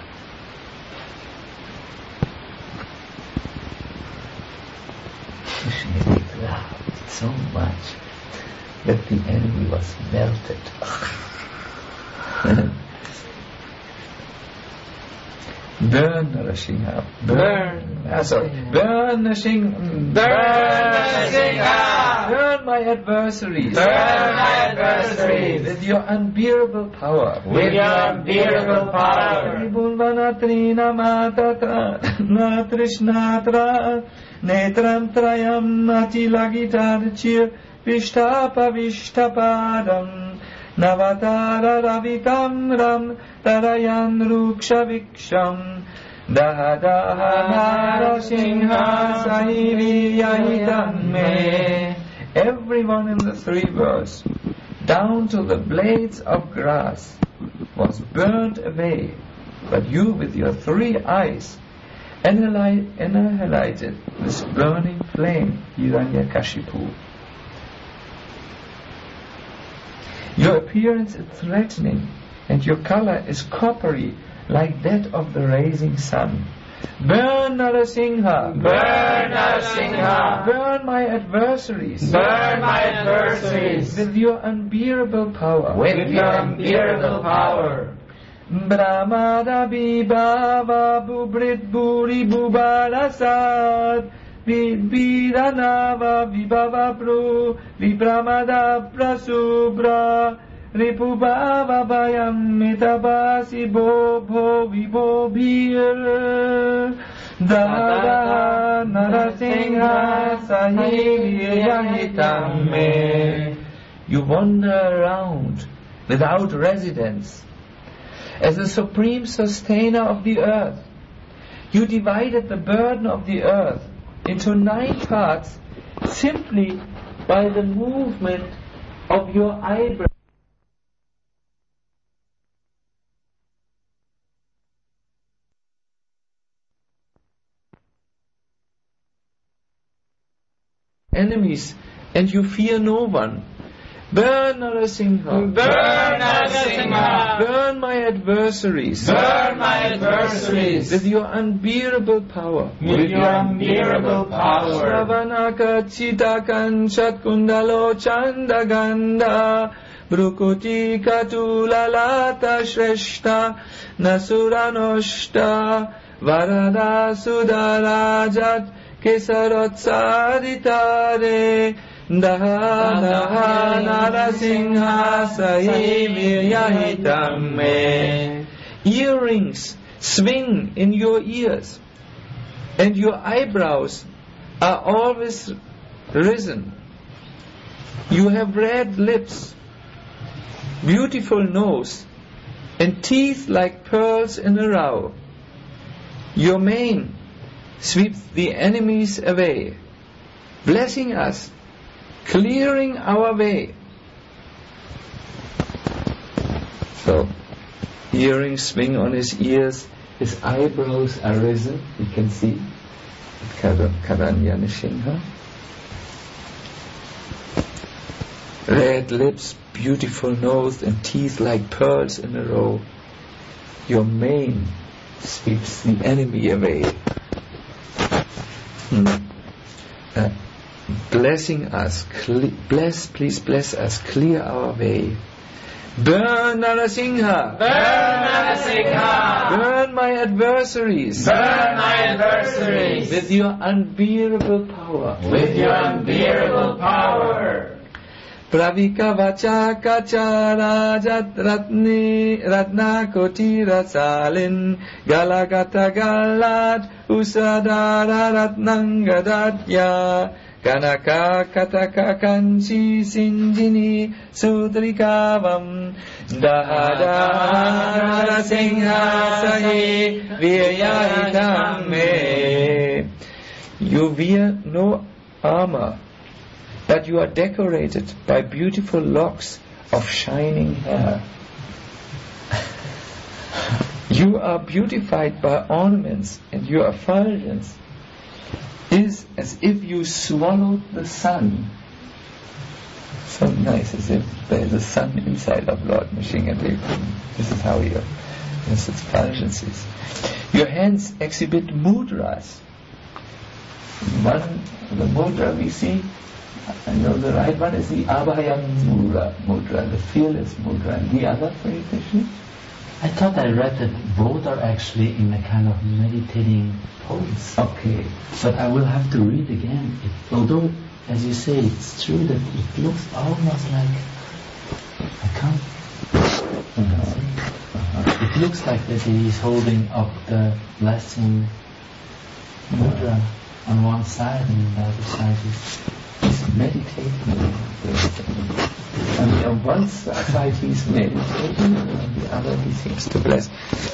Krishna laughed so much that the enemy was melted. Burn Narasingha. Burn. Ah, sorry. Burn Narasingha. Burn Narasingha. Burn my adversaries. Burn my adversaries. With your unbearable power. With your unbearable power. Tribhuvanatrina matatra natrishnatra netram trayam atilagitarchir vishtapa vishtapadam Navatara ravitam ram tarayan ruksha viksham Dahadaha narasingha sahiviyahitam me. Everyone in the three verse, down to the blades of grass, was burnt away, but you with your three eyes annihilated this burning flame, Hiranyakashipu. Your appearance is threatening, and your color is coppery like that of the rising sun. Burn Narasingha! Burn Narasingha! Burn my adversaries! Burn my adversaries! With your unbearable power! With your unbearable power! Brahmada Vibhava Bubrit Buri Bubarasad Vidvidanava Vibhava Pru Vipramada Prasubra Ripubhava Bhayam Mitabasi Bho Vibo Bir Dada Narasingha Sahiviyahitam me. You wander around without residence. As the supreme sustainer of the earth, you divided the burden of the earth into nine parts simply by the movement of your eyebrows. Enemies, and you fear no one. Burn Narasingha. Burn Narasingha. Burn my adversaries. Burn my adversaries. With your unbearable power. With your unbearable power. Shravanaka Chitakan Shatkundalo Chandaganda Brukuti Katulalata Shreshta Nasuranoshta Varada Sudarajat Kesarotsaritare Daha Daha Narasingha Sahiviyahitam me. Earrings swing in your ears, and your eyebrows are always risen. You have red lips, beautiful nose, and teeth like pearls in a row. Your mane sweeps the enemies away, blessing us, clearing our way. So, earrings swing on his ears, his eyebrows are risen, you can see, Karanya Nishinha. Red lips, beautiful nose, and teeth like pearls in a row. Your mane sweeps the enemy away. Hmm. Uh, blessing us, cle- bless, please bless us, clear our way. Burn Narasingha! Burn Narasingha! Burn my adversaries! Burn my adversaries! With your unbearable power! With your unbearable power! Pravika vacha kacha rajat ratni ratna koti rasalin galagata galat usadara ratnangadatya kanaka kataka kanchi sinjini sudrikavam dahada narasingha sahi viyahitam me. You wear no armor, but you are decorated by beautiful locks of shining hair. You are beautified by ornaments, and your effulgence is as if you swallowed the sun. So nice, as if there's a sun inside of Lord Nrsimhadev. This is how he has its fulgencies. Your hands exhibit mudras. One, the mudra we see, I know the right one is the Abhayam mudra, mudra, the fearless mudra. And the other, Hare Krishna? I thought I read that both are actually in a kind of meditating pose. Okay. But I will have to read again. It, although, as you say, it's true that it looks almost like I can't. Uh-huh. Uh-huh. It looks like that he is holding up the blessing mudra on one side, and the other side is he's meditating. I mean, on one side he's meditating, and on the other he seems to bless.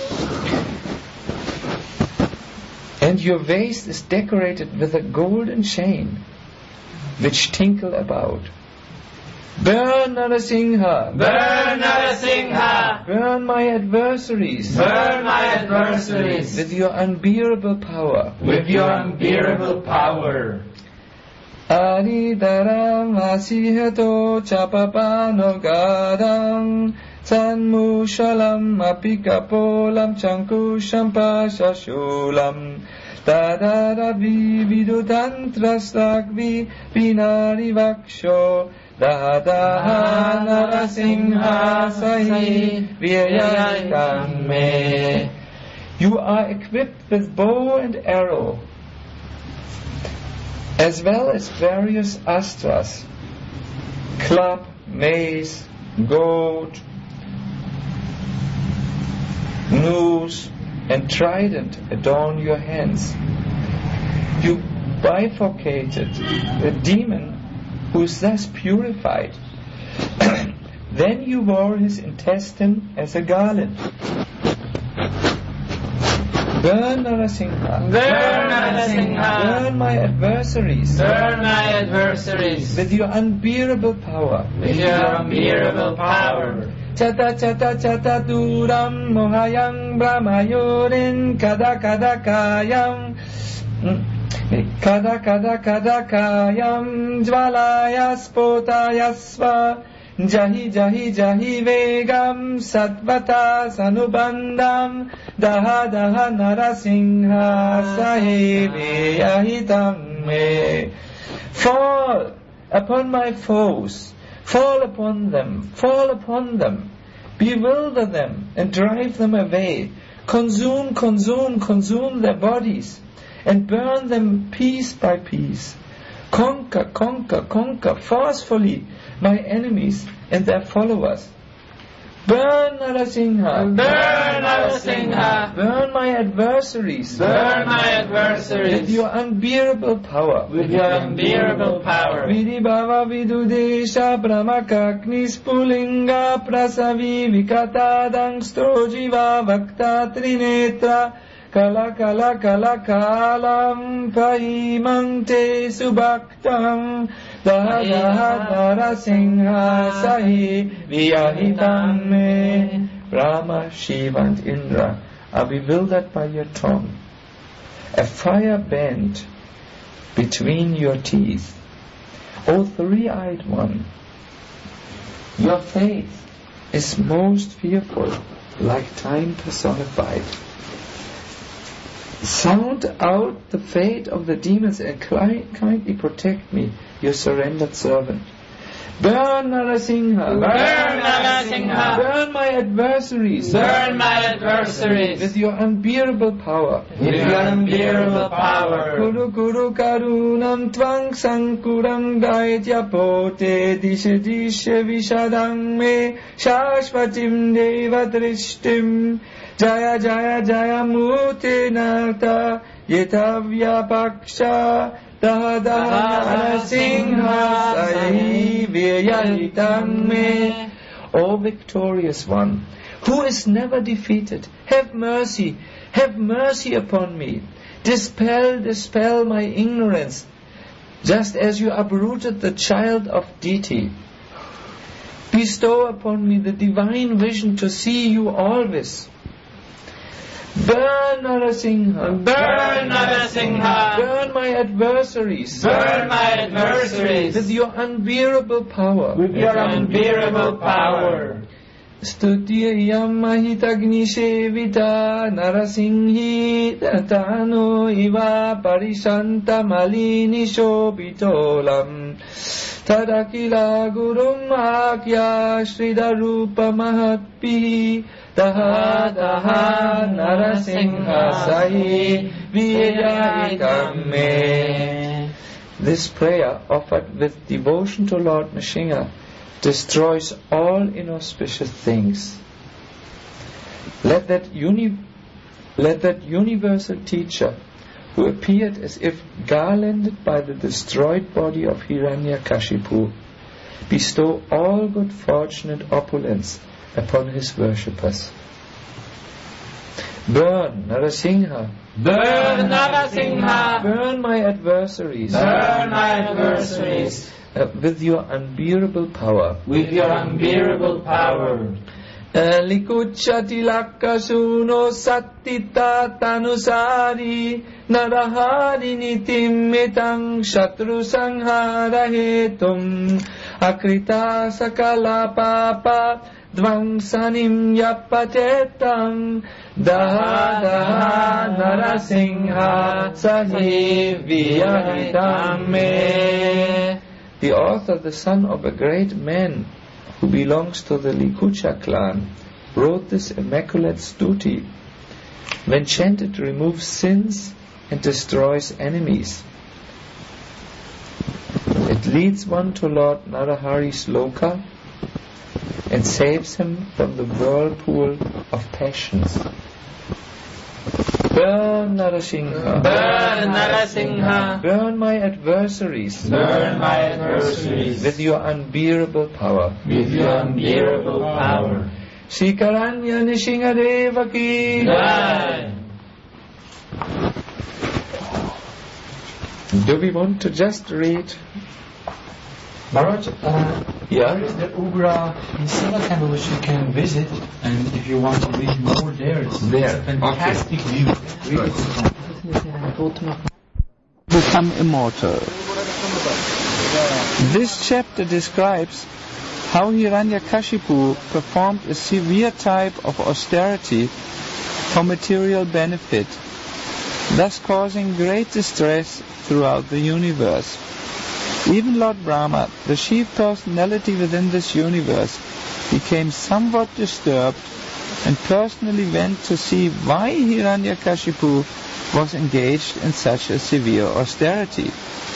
And your waist is decorated with a golden chain, which tinkle about. Burn Narasingha! Burn Narasingha! Burn my adversaries! Burn my adversaries! With your unbearable power! With your unbearable power! Adidaram asihato chapapano gadam sanmushalam apikapolam chankusham pasashulam dadaravi vidutantrastakvi vinari vaksho dadaha narasingha sahi vyayaitam me. You are equipped with bow and arrow, as well as various astras, club, mace, goad, noose, and trident adorn your hands. You bifurcated the demon who is thus purified. Then you wore his intestine as a garland. Burn Narasingha! Burn Narasingha! Burn my adversaries! Burn my adversaries! With your unbearable power! With your unbearable power! Chata chata chata duram mohayang brahmayorin kada kada kayam kada kada kada kayam jvalaya spotayasva jahi jahi jahi vegam satvata sanubandam daha daha narasingha sahiviyahitam me. Fall upon my foes, fall upon them, fall upon them, bewilder them and drive them away, consume, consume, consume their bodies and burn them piece by piece. Conquer, conquer, conquer forcefully my enemies and their followers. Burn Narasingha! Burn Narasingha! Burn my adversaries! Burn my adversaries! With your unbearable power! With your unbearable power! Vidibhava vidudesha brahmakaknis pulinga prasavi vikatadang strojiva vakta trinetra kala kala kala kalam pahimante subhaktam daha daha narasingha sahi viyahitam me. Brahma, Shiva and Indra are bewildered by your tongue. A fire bent between your teeth. O three-eyed one, your face is most fearful, like time personified. Sound out the fate of the demons and kindly protect me, your surrendered servant. Burn Narasingha! Burn Narasingha! Burn my adversaries! Burn my adversaries! With your unbearable power! With your unbearable power! Kuru kuru karunam tvang sankuram daitya pote dishe dishe vishadang me shashvatim devatrishtim jaya jaya jaya mute nata yetavya paksha daha daha narasingha sahi vyayitam me. O victorious one, who is never defeated, have mercy, have mercy upon me. Dispel, dispel my ignorance, just as you uprooted the child of Diti. Bestow upon me the divine vision to see you always. Burn Narasingha! Burn Narasingha! Burn my adversaries. Burn my adversaries. With your unbearable power. With your unbearable power. Stutiyam mahitagni shevita narasinghi tatano iva parishanta malini shobitolam tadakila gurum akya shridarupa mahatpi daha daha narasingha sahi vijayikamme. This prayer, offered with devotion to Lord Nrsimha, destroys all inauspicious things. Let that uni- let that universal teacher, who appeared as if garlanded by the destroyed body of Hiranyakashipu, bestow all good fortune and opulence upon his worshippers. Burn, Narasingha. Burn, Narasingha. Burn my adversaries. Burn my adversaries. Uh, with your unbearable power. With your unbearable power. Likuchati lakkasuno sattita tanusari narahari nitim metang shatru sanghara hetum akrita sakala papa dvangsanim yapatetam daha daha narasingha sahi viyahitam me. The author, the son of a great man who belongs to the Likucha clan, wrote this immaculate stuti, when chanted removes sins and destroys enemies. It leads one to Lord Narahari's loka and saves him from the whirlpool of passions. Burn Narasingha. Burn Narasingha. Burn my adversaries. Burn my adversaries. With your unbearable power. With your unbearable power. Shikaranya Nrsingadeva ki. Jai. Do we want to just read? Maharaj, uh, Yeah. there is the Ugra Nisila temple which you can visit, and if you want to read more there, it's, There, it's a fantastic view. Really Become immortal. This chapter describes how Hiranyakashipu performed a severe type of austerity for material benefit, thus causing great distress throughout the universe. Even Lord Brahma, the chief personality within this universe, became somewhat disturbed and personally went to see why Hiranyakashipu was engaged in such a severe austerity.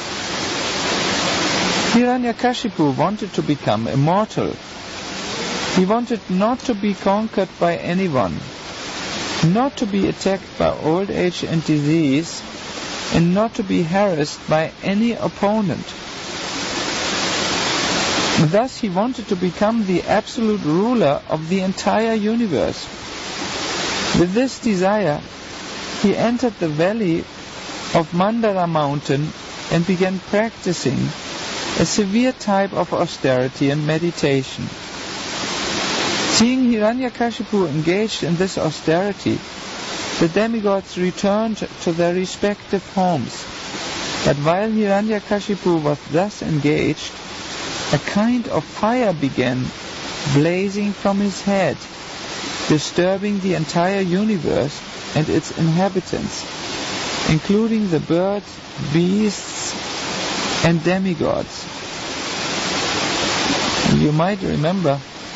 Hiranyakashipu wanted to become immortal. He wanted not to be conquered by anyone, not to be attacked by old age and disease, and not to be harassed by any opponent. Thus he wanted to become the absolute ruler of the entire universe. With this desire, he entered the valley of Mandara mountain and began practicing a severe type of austerity and meditation. Seeing Hiranyakashipu engaged in this austerity, the demigods returned to their respective homes. But while Hiranyakashipu was thus engaged, a kind of fire began blazing from his head, disturbing the entire universe and its inhabitants, including the birds, beasts, and demigods. And you might remember,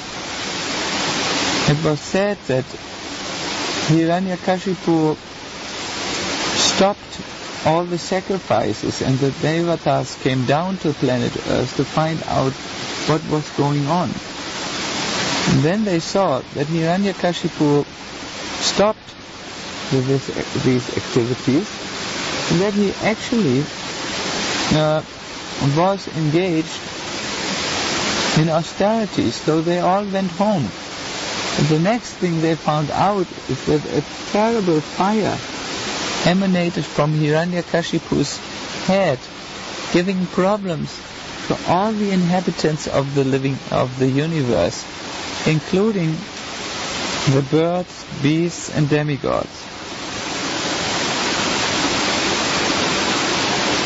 it was said that Hiranyakashipu stopped all the sacrifices, and the Devatas came down to planet Earth to find out what was going on. And then they saw that Hiranyakashipu stopped with this, these activities, and that he actually uh, was engaged in austerities, so they all went home. And the next thing they found out is that a terrible fire emanated from Hiranyakashipu's head, giving problems to all the inhabitants of the living of the universe, including the birds, beasts, and demigods.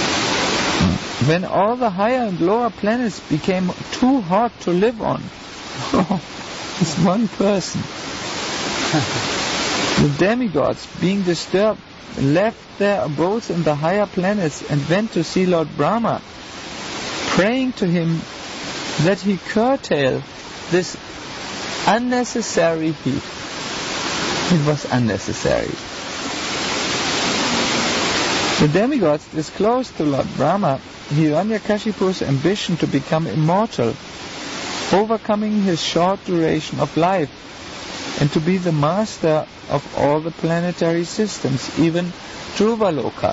when all the higher and lower planets became too hot to live on. It's one person. The demigods, being disturbed, left their abodes in the higher planets and went to see Lord Brahma, praying to him that he curtail this unnecessary heat. It was unnecessary. The demigods disclosed to Lord Brahma Hiranyakashipu's ambition to become immortal, overcoming his short duration of life, and to be the master of all the planetary systems, even Dhruvaloka.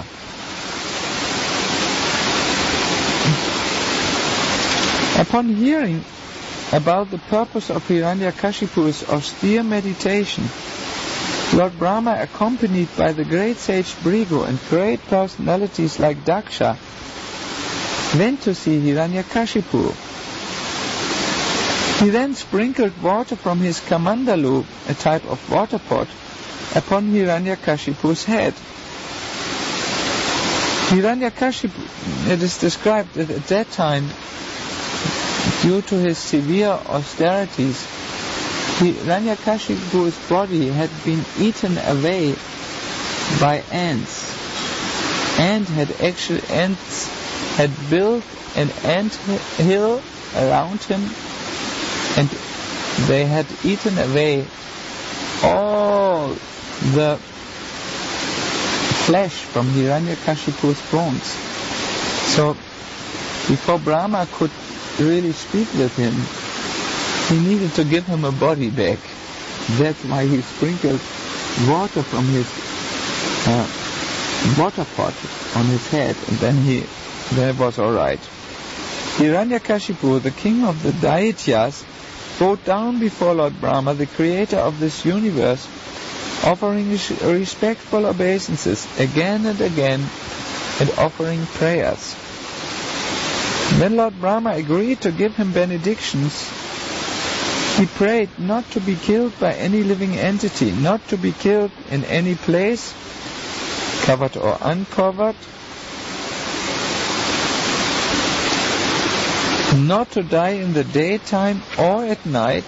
Upon hearing about the purpose of Hiranyakashipu's austere meditation, Lord Brahma, accompanied by the great sage Bhrigu and great personalities like Daksha, went to see Hiranyakashipu. He then sprinkled water from his kamandalu, a type of water pot, upon Hiranyakashipu's head. Hiranyakashipu, it is described that at that time, due to his severe austerities, Hiranyakashipu's body had been eaten away by ants. Ant had actually ants had built an ant hill around him, and they had eaten away all the flesh from Hiranyakashipu's bones. So before Brahma could really speak with him, he needed to give him a body back. That's why he sprinkled water from his uh, water pot on his head, and then he, that was all right. Hiranyakashipu, the king of the Daityas, bowed down before Lord Brahma, the creator of this universe, offering respectful obeisances again and again, and offering prayers. When Lord Brahma agreed to give him benedictions, he prayed not to be killed by any living entity, not to be killed in any place, covered or uncovered, not to die in the daytime or at night,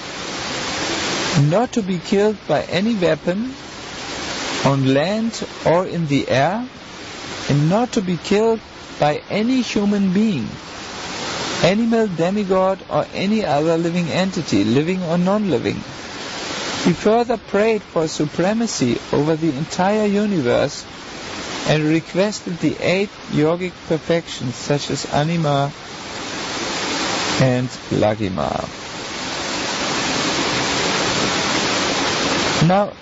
not to be killed by any weapon on land or in the air, and not to be killed by any human being, animal, demigod, or any other living entity, living or non-living. He further prayed for supremacy over the entire universe and requested the eight yogic perfections such as Anima and Laghima. Now,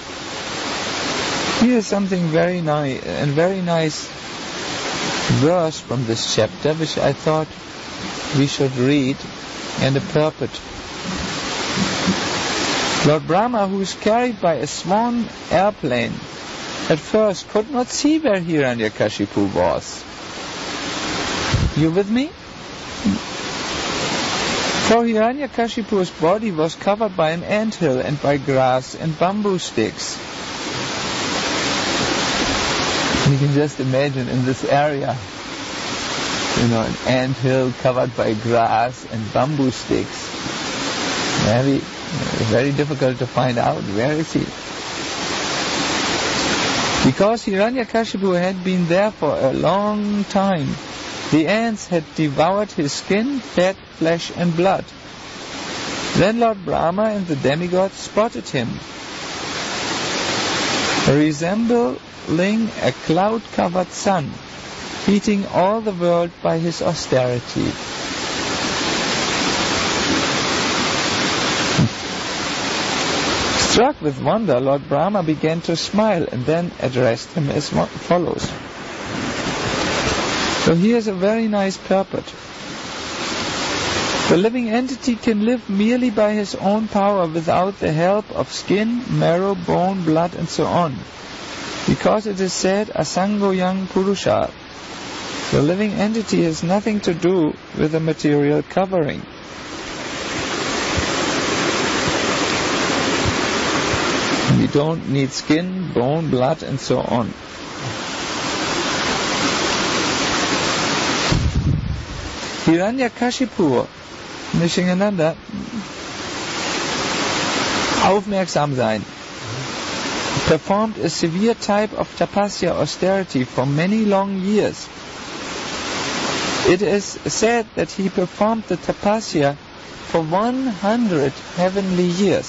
here is something very nice and very nice verse from this chapter, which I thought we should read, and a purport. Lord Brahma, who is carried by a swan airplane, at first could not see where Hiranyakashipu was. You with me? For Hiranyakashipu's body was covered by an anthill and by grass and bamboo sticks. You can just imagine in this area, you know, an anthill covered by grass and bamboo sticks. Very, very difficult to find out. Where is he? Because Hiranyakashipu had been there for a long time, the ants had devoured his skin, fat, flesh and blood. Then Lord Brahma and the demigods spotted him, resembling a cloud-covered sun, heating all the world by his austerity. Struck with wonder, Lord Brahma began to smile and then addressed him as follows. So here's a very nice purport. The living entity can live merely by his own power without the help of skin, marrow, bone, blood and so on. Because it is said, Asangoyang Purusha, the living entity has nothing to do with the material covering. We don't need skin, bone, blood and so on. Hiranyakashipu, durcheinander, aufmerksam sein, performed a severe type of tapasya, austerity, for many long years. It is said that he performed the tapasya for one hundred heavenly years.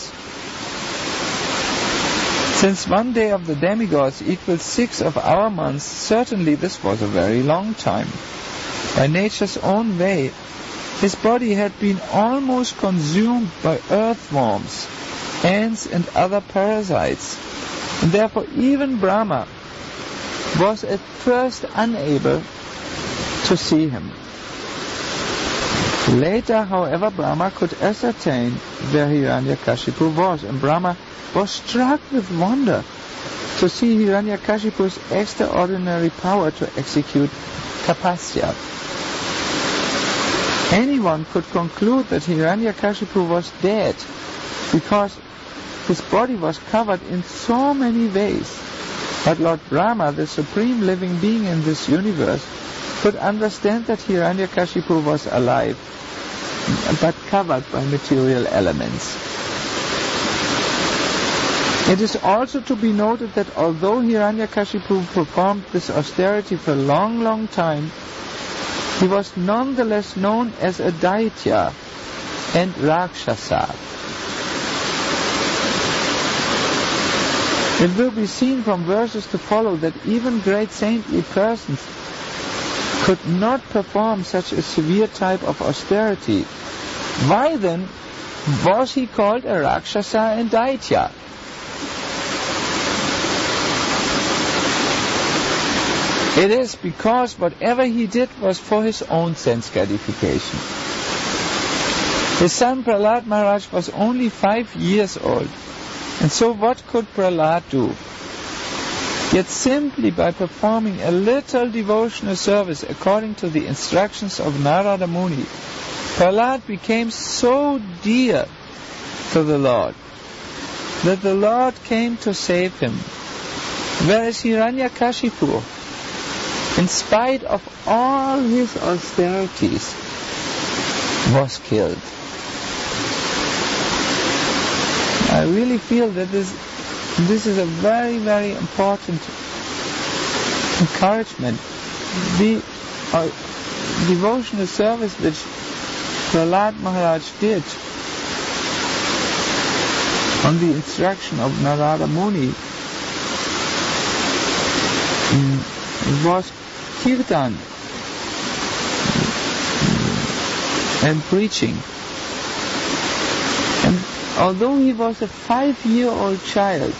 Since one day of the demigods equals six of our months, certainly this was a very long time. By nature's own way, his body had been almost consumed by earthworms, ants and other parasites, and therefore even Brahma was at first unable to see him. Later, however, Brahma could ascertain where Hiranyakashipu was, and Brahma was struck with wonder to see Hiranyakashipu's extraordinary power to execute tapasya. Anyone could conclude that Hiranyakashipu was dead because his body was covered in so many ways. But Lord Brahma, the supreme living being in this universe, could understand that Hiranyakashipu was alive, but covered by material elements. It is also to be noted that although Hiranyakashipu performed this austerity for a long, long time, he was nonetheless known as a Daitya and Rakshasa. It will be seen from verses to follow that even great saintly persons could not perform such a severe type of austerity. Why then was he called a Rakshasa and Daitya? It is because whatever he did was for his own sense gratification. His son Prahlad Maharaj was only five years old, and so what could Prahlad do? Yet simply by performing a little devotional service according to the instructions of Narada Muni, Prahlad became so dear to the Lord that the Lord came to save him, whereas Hiranyakashipu, in spite of all his austerities, was killed. I really feel that this, this is a very, very important encouragement. The uh, devotional service which Prahlad Maharaj did on the instruction of Narada Muni um, was kirtan and preaching. And although he was a five-year-old child,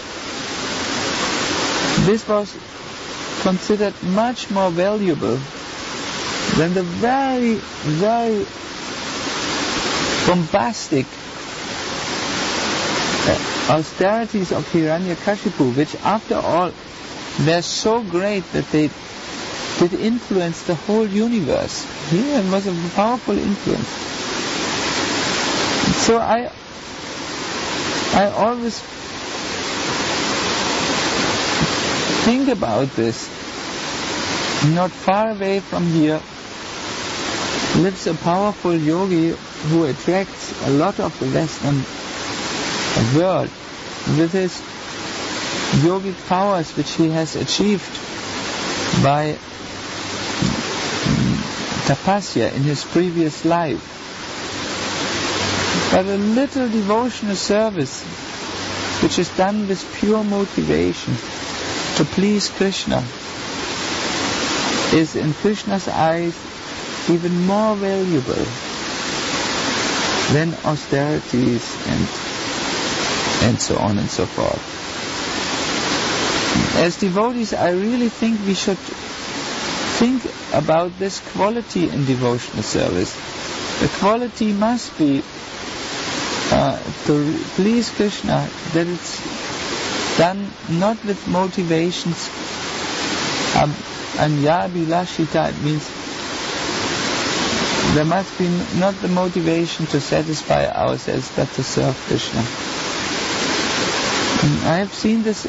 this was considered much more valuable than the very, very bombastic uh, austerities of Hiranyakashipu, which after all were so great that they did influence the whole universe. He was a powerful influence. So I I always think about this. Not far away from here lives a powerful yogi who attracts a lot of the Western world with his yogic powers which he has achieved by tapasya in his previous life. But a little devotional service which is done with pure motivation to please Krishna is in Krishna's eyes even more valuable than austerities and and so on and so forth. As devotees, I really think we should think about this quality in devotional service. The quality must be uh, to please Krishna, that it's done not with motivations anya bilashita. It means there must be not the motivation to satisfy ourselves, but to serve Krishna. And I have seen this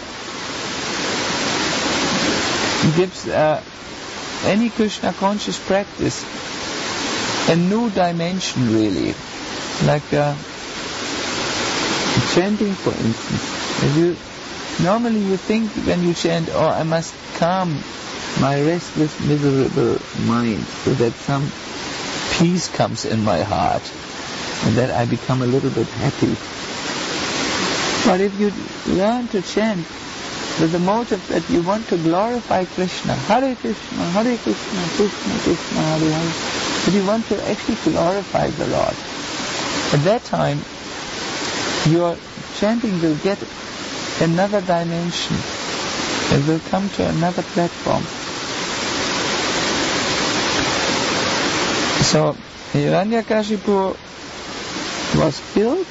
gives uh, any Krishna conscious practice a new dimension, really. Like uh, chanting, for instance. If you, normally you think when you chant, oh, I must calm my restless, miserable mind so that some peace comes in my heart and that I become a little bit happy. But if you learn to chant with the motive that you want to glorify Krishna, Hare Krishna, Hare Krishna, Krishna Krishna, Hare Hare, that you want to actually glorify the Lord, at that time your chanting will get another dimension. It will come to another platform. So Hiranyakashipu was killed,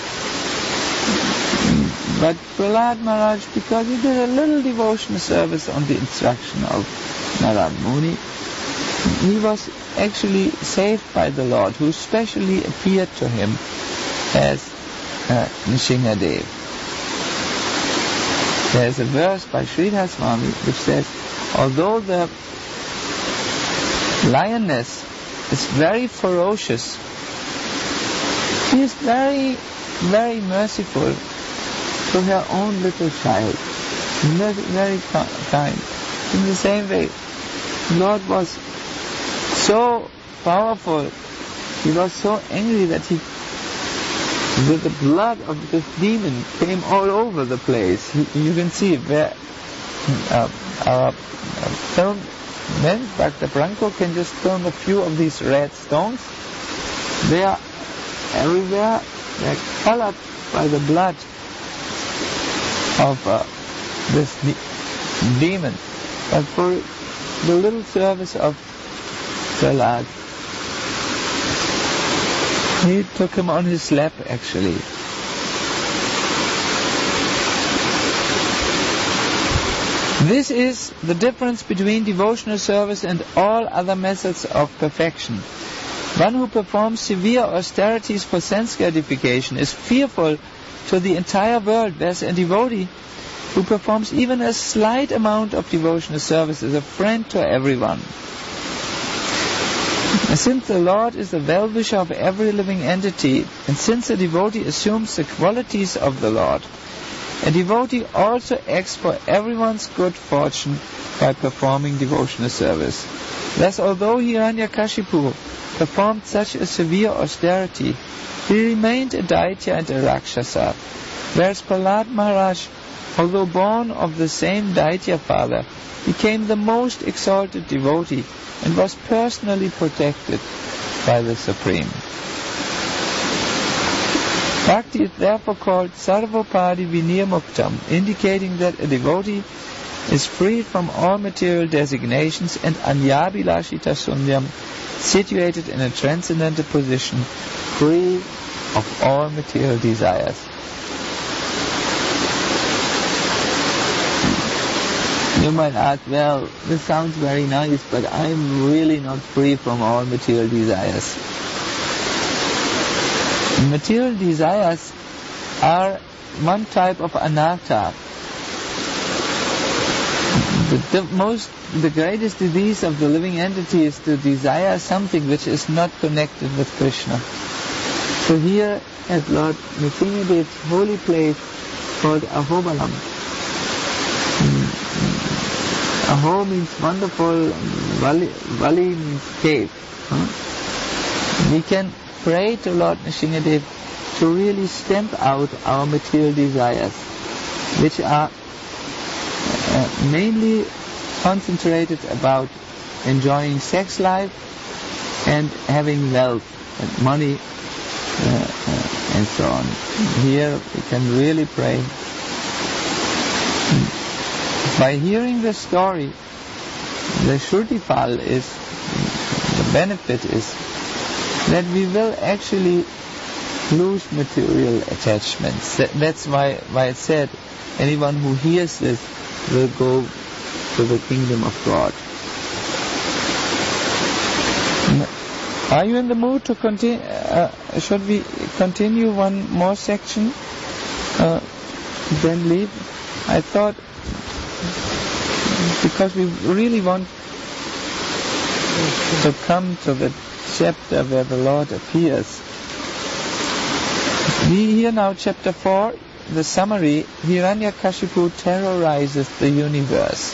but Prahlad Maharaj, because he did a little devotional service on the instruction of Narad Muni, he was actually saved by the Lord, who specially appeared to him as uh, Nrsimhadev. There is a verse by Sridhar Swami which says, although the lioness is very ferocious, she is very, very merciful to her own little child. Very, very kind. In the same way, Lord was so powerful, he was so angry that he, with the blood of this demon, came all over the place. You can see where uh, our film man, Doctor Branco, can just film a few of these red stones. They are everywhere. They are colored by the blood of uh, this de- demon. But for the little service of Prahlad, he took him on his lap, actually. This is the difference between devotional service and all other methods of perfection. One who performs severe austerities for sense gratification is fearful to the entire world, whereas a devotee who performs even a slight amount of devotional service is a friend to everyone. And since the Lord is the well-wisher of every living entity, and since a devotee assumes the qualities of the Lord, a devotee also acts for everyone's good fortune by performing devotional service. Thus, although Hiranyakashipu performed such a severe austerity, he remained a Daitya and a Rakshasa, whereas Prahlad Maharaj, although born of the same Daitya father, became the most exalted devotee and was personally protected by the Supreme. Bhakti is therefore called Sarvopadi Vinirmuktam, indicating that a devotee is free from all material designations and Anyabhilashita Sunyam, situated in a transcendental position, free of all material desires. You might ask, well, this sounds very nice, but I'm really not free from all material desires. Material desires are one type of anatta. The, the most, the greatest disease of the living entity is to desire something which is not connected with Krishna. So here at Lord Nrsimhadev's holy place called Ahobalam. Aho means wonderful, Vali, Vali means cave. Huh? We can pray to Lord Nrsimhadev to really stamp out our material desires, which are uh, mainly concentrated about enjoying sex life and having wealth and money uh, uh, and so on. Here we can really pray. By hearing the story, the Shrutifal is, the benefit is that we will actually lose material attachments. That, that's why, why it said, anyone who hears this will go to the kingdom of God. Are you in the mood to continue? Uh, should we continue one more section? Uh, then leave? I thought, because we really want to come to the chapter where the Lord appears. We hear now chapter four, the summary. Hiranyakashipu terrorizes the universe.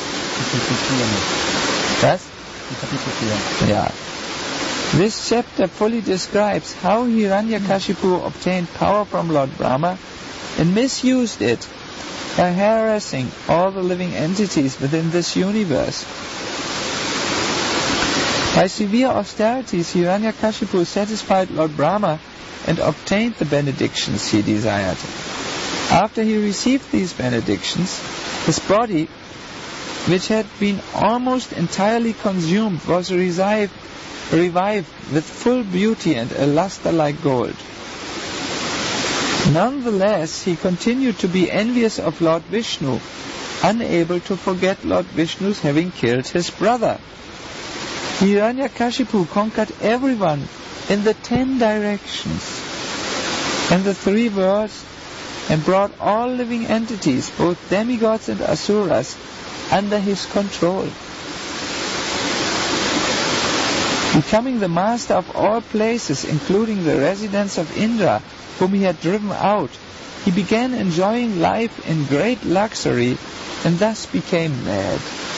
Yes? Yeah. This chapter fully describes how Hiranyakashipu obtained power from Lord Brahma and misused it by harassing all the living entities within this universe. By severe austerities, Hiranyakashipu satisfied Lord Brahma and obtained the benedictions he desired. After he received these benedictions, his body, which had been almost entirely consumed, was revived, revived with full beauty and a luster like gold. Nonetheless, he continued to be envious of Lord Vishnu, unable to forget Lord Vishnu's having killed his brother. Hiranyakashipu conquered everyone in the ten directions and the three worlds, and brought all living entities, both demigods and asuras, under his control. Becoming the master of all places, including the residence of Indra, whom he had driven out, he began enjoying life in great luxury and thus became mad.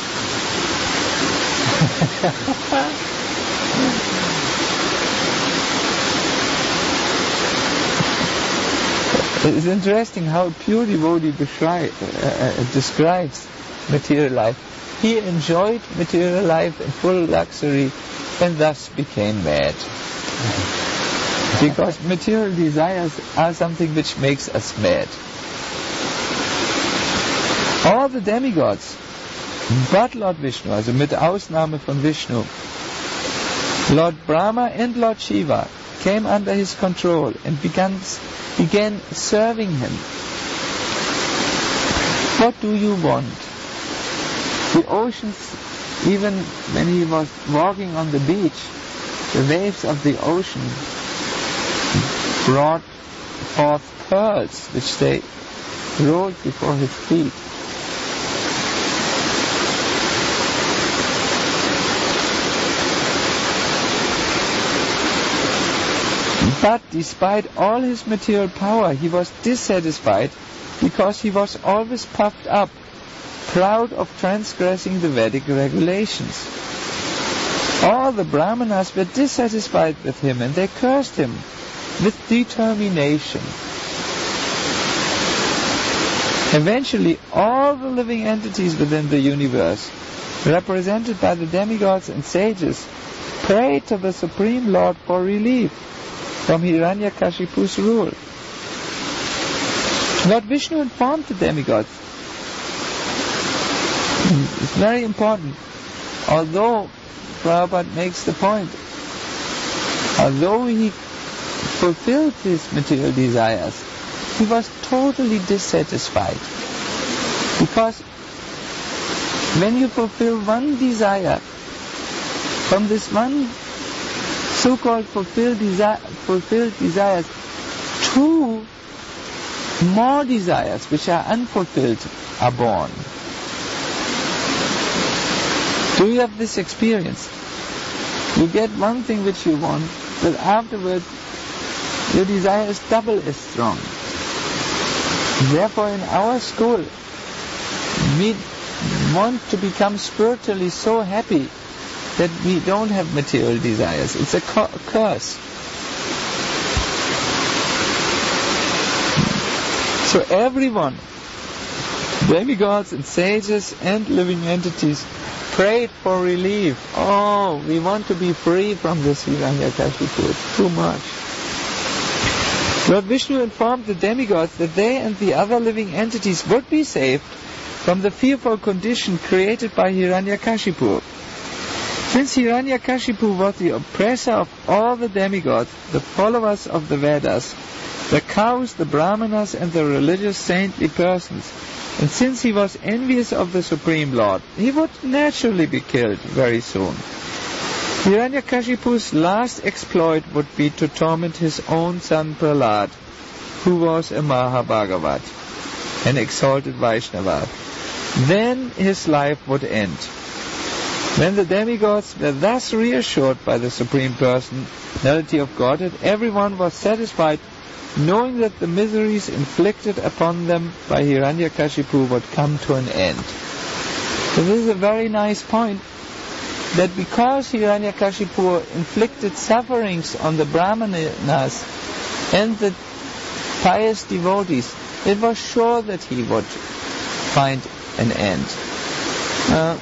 It's interesting how a pure devotee descri- uh, uh, describes material life. He enjoyed material life in full luxury and thus became mad. Because material desires are something which makes us mad. All the demigods, but Lord Vishnu, also mit Ausnahme von Vishnu, Lord Brahma and Lord Shiva, came under his control and began, began serving him. What do you want? The oceans, even when he was walking on the beach, the waves of the ocean brought forth pearls which they rolled before his feet. But despite all his material power, he was dissatisfied because he was always puffed up, proud of transgressing the Vedic regulations. All the Brahmanas were dissatisfied with him and they cursed him with determination. Eventually, all the living entities within the universe, represented by the demigods and sages, prayed to the Supreme Lord for relief from Hiranyakashipu's rule. Lord Vishnu informed the demigods. It's very important. Although Prabhupada makes the point, although he fulfilled his material desires, he was totally dissatisfied. Because when you fulfill one desire, from this one so-called fulfilled, desi- fulfilled desires, two more desires which are unfulfilled are born. Do you have this experience? You get one thing which you want, but afterwards your desire is double as strong. Therefore in our school we want to become spiritually so happy that we don't have material desires. It's a cu- curse. So everyone, demigods and sages and living entities, prayed for relief. Oh, we want to be free from this Hiranyakashipu. It's too much. Lord Vishnu informed the demigods that they and the other living entities would be saved from the fearful condition created by Hiranyakashipu. Since Hiranyakashipu was the oppressor of all the demigods, the followers of the Vedas, the cows, the brahmanas, and the religious saintly persons, and since he was envious of the Supreme Lord, he would naturally be killed very soon. Hiranyakashipu's last exploit would be to torment his own son Prahlad, who was a Mahabhagavat, an exalted Vaishnava. Then his life would end. When the demigods were thus reassured by the Supreme Personality of Godhead, everyone was satisfied, knowing that the miseries inflicted upon them by Hiranyakashipu would come to an end. So this is a very nice point, that because Hiranyakashipu inflicted sufferings on the Brahmanas and the pious devotees, it was sure that he would find an end. Uh,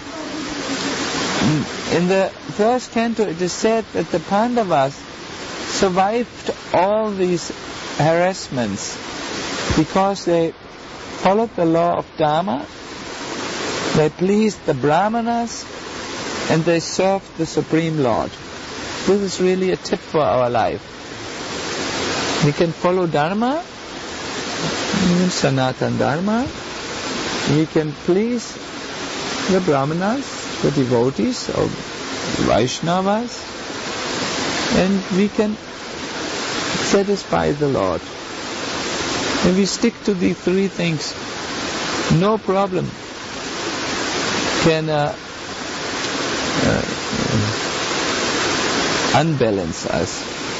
in the first canto it is said that the Pandavas survived all these harassments because they followed the law of Dharma, they pleased the Brahmanas, and they served the Supreme Lord. This is really a tip for our life. We can follow Dharma, Sanatana Dharma, we can please the Brahmanas, the devotees or Vaishnavas, and we can satisfy the Lord. If we stick to these three things, no problem can uh, uh, unbalance us.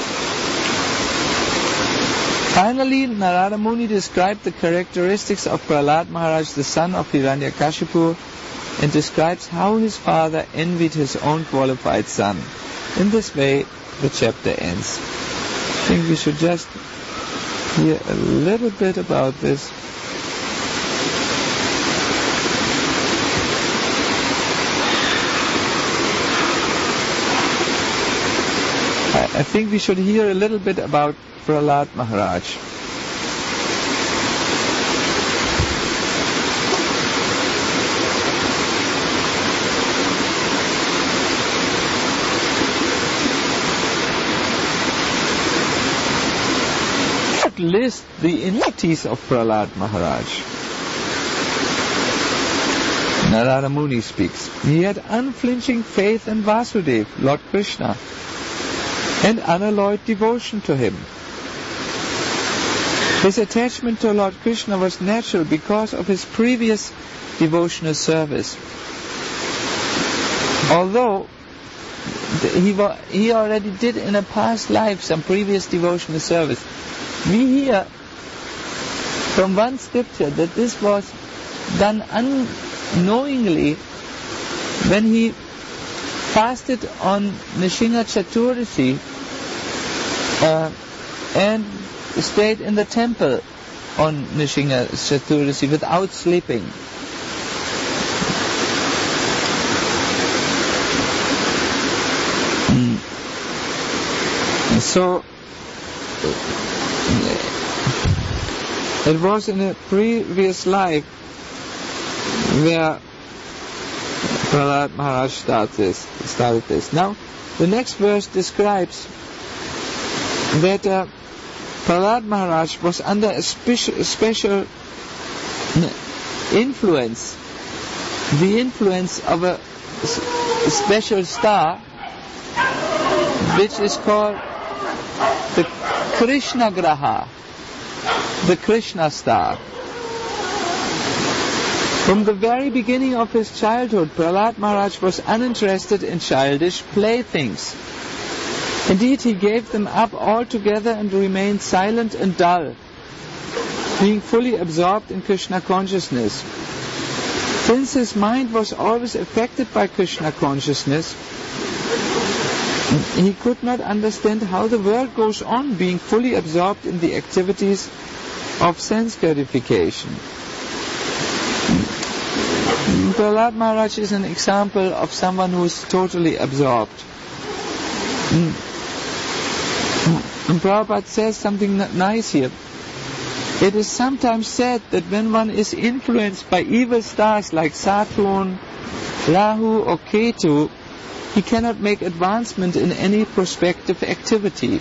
Finally, Narada Muni described the characteristics of Prahlad Maharaj, the son of Hiranyakashipu, and describes how his father envied his own qualified son. In this way, the chapter ends. I think we should just hear a little bit about this. I, I think we should hear a little bit about Prahlad Maharaj. List the iniquities of Prahlad Maharaj. Narada Muni speaks. He had unflinching faith in Vasudeva, Lord Krishna, and unalloyed devotion to him. His attachment to Lord Krishna was natural because of his previous devotional service. Although he, wa- he already did in a past life some previous devotional service, we hear from one scripture that this was done unknowingly when he fasted on Nishinga Chaturdashi uh, and stayed in the temple on Nishinga Chaturdashi without sleeping. Mm. So it was in a previous life where Prahlad Maharaj started this, started this. Now, the next verse describes that uh, Prahlad Maharaj was under a special, special influence, the influence of a special star, which is called the Krishna Graha, the Krishna star. From the very beginning of his childhood, Prahlad Maharaj was uninterested in childish playthings. Indeed, he gave them up altogether and remained silent and dull, being fully absorbed in Krishna consciousness. Since his mind was always affected by Krishna consciousness, he could not understand how the world goes on, being fully absorbed in the activities of sense gratification. Prahlad Maharaj is an example of someone who is totally absorbed. And Prabhupada says something nice here. It is sometimes said that when one is influenced by evil stars like Saturn, Rahu or Ketu, he cannot make advancement in any prospective activity.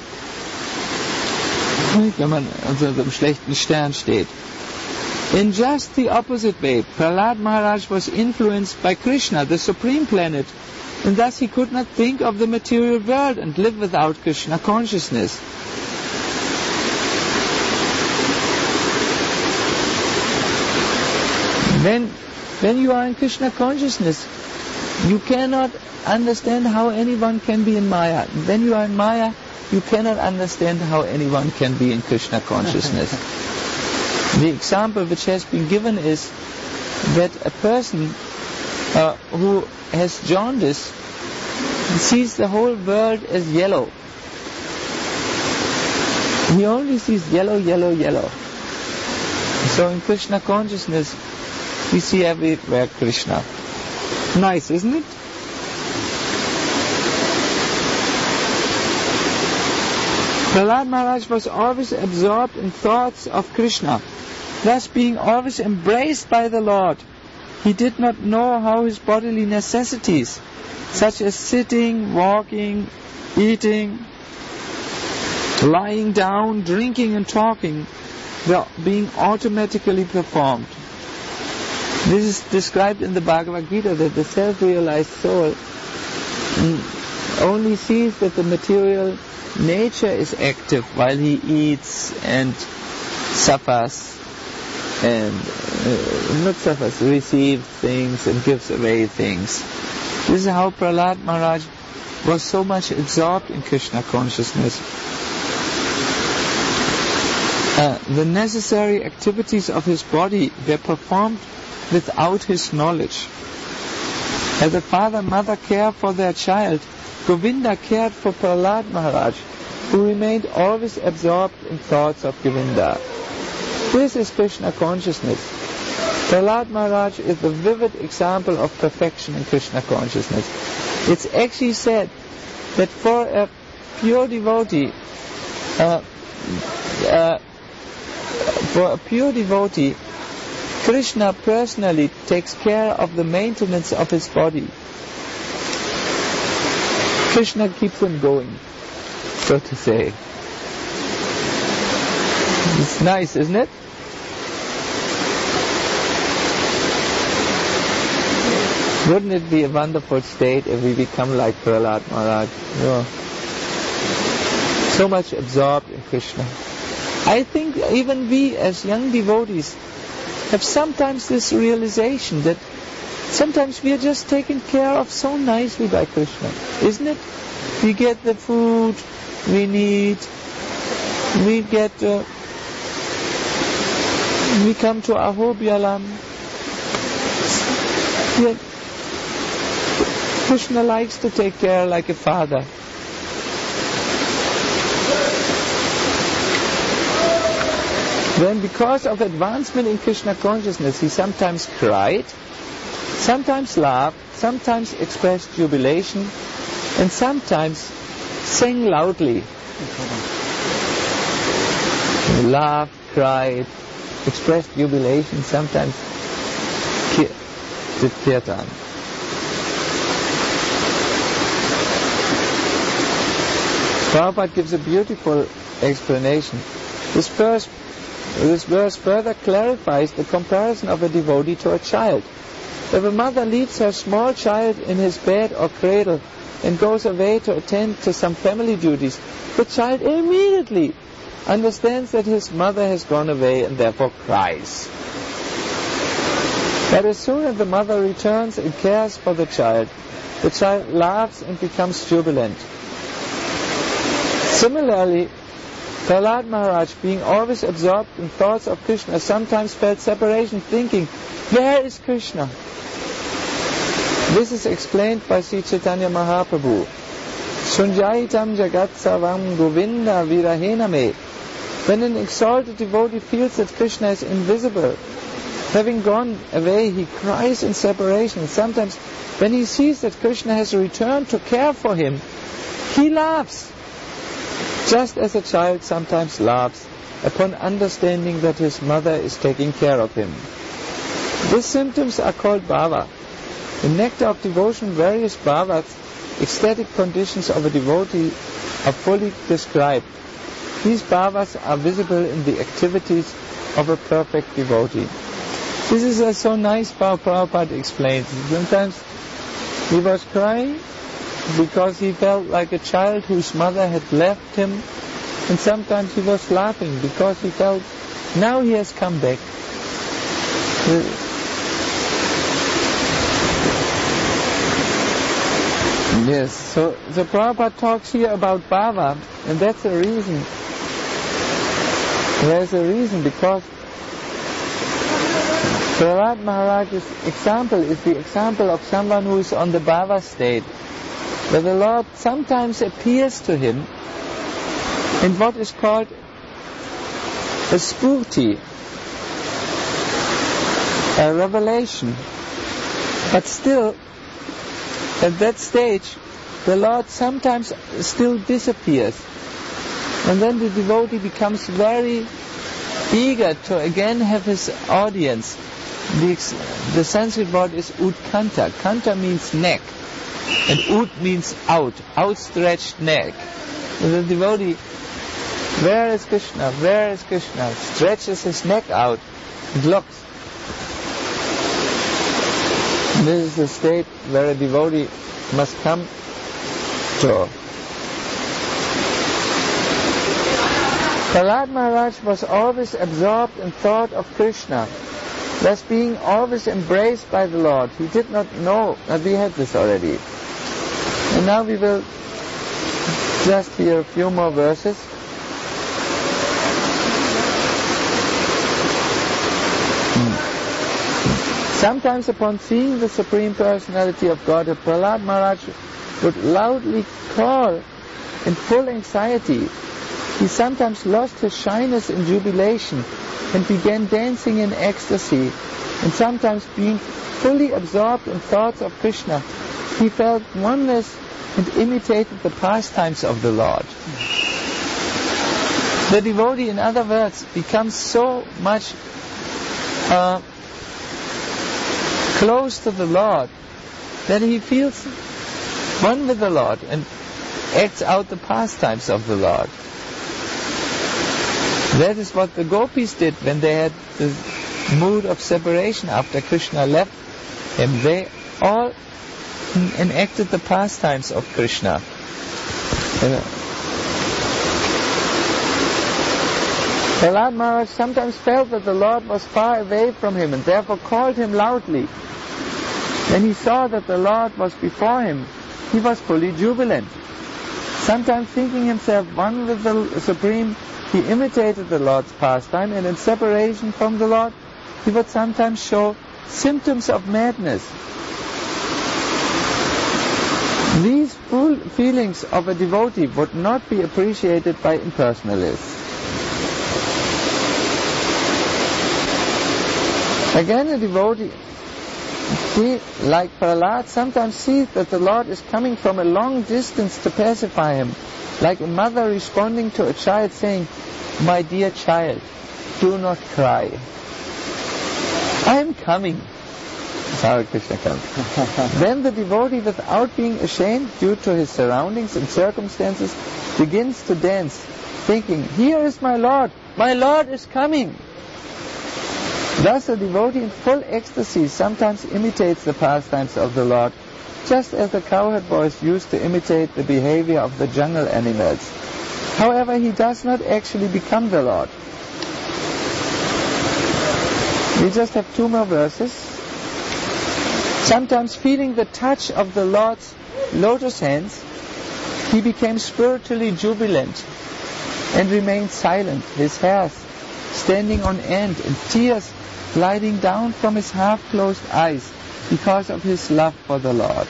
Wenn man unter einem schlechten Stern steht. In just the opposite way, Prahlad Maharaj was influenced by Krishna, the supreme planet, and thus he could not think of the material world and live without Krishna consciousness. When, when you are in Krishna consciousness, You cannot understand how anyone can be in Maya. When you are in Maya, you cannot understand how anyone can be in Krishna consciousness. The example which has been given is that a person uh, who has jaundice sees the whole world as yellow. He only sees yellow, yellow, yellow. So in Krishna consciousness, we see everywhere Krishna. Nice, isn't it? Prahlad Maharaj was always absorbed in thoughts of Krishna, thus being always embraced by the Lord. He did not know how his bodily necessities, such as sitting, walking, eating, lying down, drinking and talking, were being automatically performed. This is described in the Bhagavad Gita, that the self-realized soul only sees that the material nature is active while he eats and suffers and uh, not suffers, receives things and gives away things. This is how Prahlad Maharaj was so much absorbed in Krishna consciousness. Uh, the necessary activities of his body were performed without his knowledge. As a father and mother care for their child, Govinda cared for Prahlad Maharaj, who remained always absorbed in thoughts of Govinda. This is Krishna consciousness. Prahlad Maharaj is the vivid example of perfection in Krishna consciousness. It's actually said that for a pure devotee, uh, uh, for a pure devotee, Krishna personally takes care of the maintenance of his body. Krishna keeps him going, so to say. It's nice, isn't it? Wouldn't it be a wonderful state if we become like Prahlad Maharaj? No. So much absorbed in Krishna. I think even we as young devotees have sometimes this realization that sometimes we are just taken care of so nicely by Krishna, isn't it? We get the food we need, we get, uh, we come to Ahobyalam. Yeah. Krishna likes to take care like a father. Then because of advancement in Krishna consciousness, he sometimes cried, sometimes laughed, sometimes expressed jubilation, and sometimes sang loudly. He laughed, cried, expressed jubilation, sometimes did kirtan. Prabhupada gives a beautiful explanation. This verse, this verse further clarifies the comparison of a devotee to a child. If a mother leaves her small child in his bed or cradle and goes away to attend to some family duties, the child immediately understands that his mother has gone away and therefore cries. But as soon as the mother returns and cares for the child, the child laughs and becomes jubilant. Similarly, Prahlad Maharaj, being always absorbed in thoughts of Krishna, sometimes felt separation, thinking, where is Krishna? This is explained by Sri Chaitanya Mahaprabhu. Sunjaitam jagat savam govinda virahena me. When an exalted devotee feels that Krishna is invisible, having gone away, he cries in separation. Sometimes when he sees that Krishna has returned to care for him, he laughs. Just as a child sometimes laughs upon understanding that his mother is taking care of him. These symptoms are called bhava. In Nectar of Devotion, various bhavas, ecstatic conditions of a devotee, are fully described. These bhavas are visible in the activities of a perfect devotee. This is uh, so nice how Prabhupada explains. Sometimes he was crying because he felt like a child whose mother had left him, and sometimes he was laughing because he felt now he has come back. Yes, so, so Prabhupada talks here about bhava, and that's a reason. There's a reason, because Prahlad Maharaj's example is the example of someone who is on the bhava state, where the Lord sometimes appears to him in what is called a spurti, a revelation. But still, at that stage, the Lord sometimes still disappears. And then the devotee becomes very eager to again have his audience. The, the Sanskrit word is utkanta. Kanta means neck. And ut means out, outstretched neck. And the devotee, where is Krishna? Where is Krishna? Stretches his neck out and looks. And this is the state where a devotee must come to. Prahlad Maharaj was always absorbed in thought of Krishna, thus being always embraced by the Lord. He did not know, uh, we had this already. And now we will just hear a few more verses. Sometimes upon seeing the Supreme Personality of Godhead, Prahlad Maharaj would loudly call in full anxiety. He sometimes lost his shyness in jubilation and began dancing in ecstasy, and sometimes being fully absorbed in thoughts of Krishna, he felt oneness and imitated the pastimes of the Lord. The devotee, in other words, becomes so much uh, close to the Lord that he feels one with the Lord and acts out the pastimes of the Lord. That is what the gopis did when they had the mood of separation after Krishna left him. They all enacted the pastimes of Krishna. Prahlad Maharaj sometimes felt that the Lord was far away from him and therefore called him loudly. When he saw that the Lord was before him, he was fully jubilant. Sometimes thinking himself one with the Supreme, he imitated the Lord's pastime, and in separation from the Lord, he would sometimes show symptoms of madness. These full feelings of a devotee would not be appreciated by impersonalists. Again, a devotee, he, like Prahlad, sometimes sees that the Lord is coming from a long distance to pacify him, like a mother responding to a child saying, "My dear child, do not cry. I am coming." Hare Krishna comes. Then the devotee, without being ashamed due to his surroundings and circumstances, begins to dance, thinking, "Here is my Lord, my Lord is coming." Thus a devotee in full ecstasy sometimes imitates the pastimes of the Lord, just as the cowherd boys used to imitate the behavior of the jungle animals. However, he does not actually become the Lord. We just have two more verses. Sometimes feeling the touch of the Lord's lotus hands, he became spiritually jubilant and remained silent, his hairs standing on end and tears gliding down from his half-closed eyes because of his love for the Lord.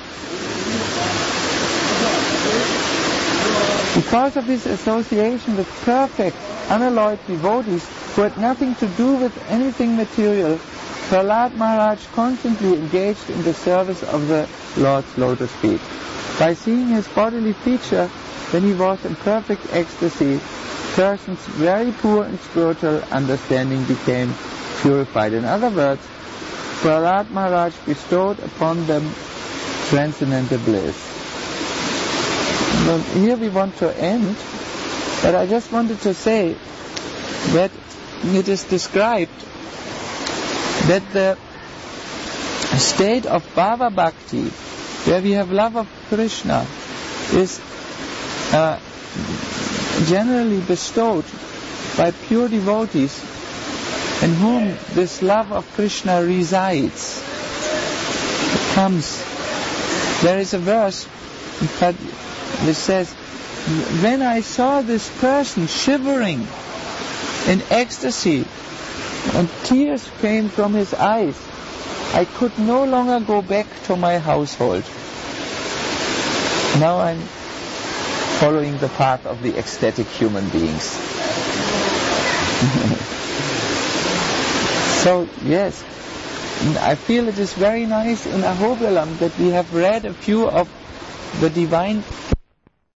Because of his association with perfect, unalloyed devotees who had nothing to do with anything material, Prahlad Maharaj constantly engaged in the service of the Lord's lotus feet. By seeing his bodily feature when he was in perfect ecstasy, persons very poor in spiritual understanding became purified. In other words, Prahlad Maharaj bestowed upon them transcendental bliss. Now, here we want to end, but I just wanted to say that it is described that the state of Bhava Bhakti, where we have love of Krishna, is uh, generally bestowed by pure devotees in whom this love of Krishna resides. It comes. There is a verse but which says, when I saw this person shivering in ecstasy and tears came from his eyes, I could no longer go back to my household. Now I'm following the path of the ecstatic human beings. So, yes, I feel it is very nice in Ahobilam that we have read a few of the divine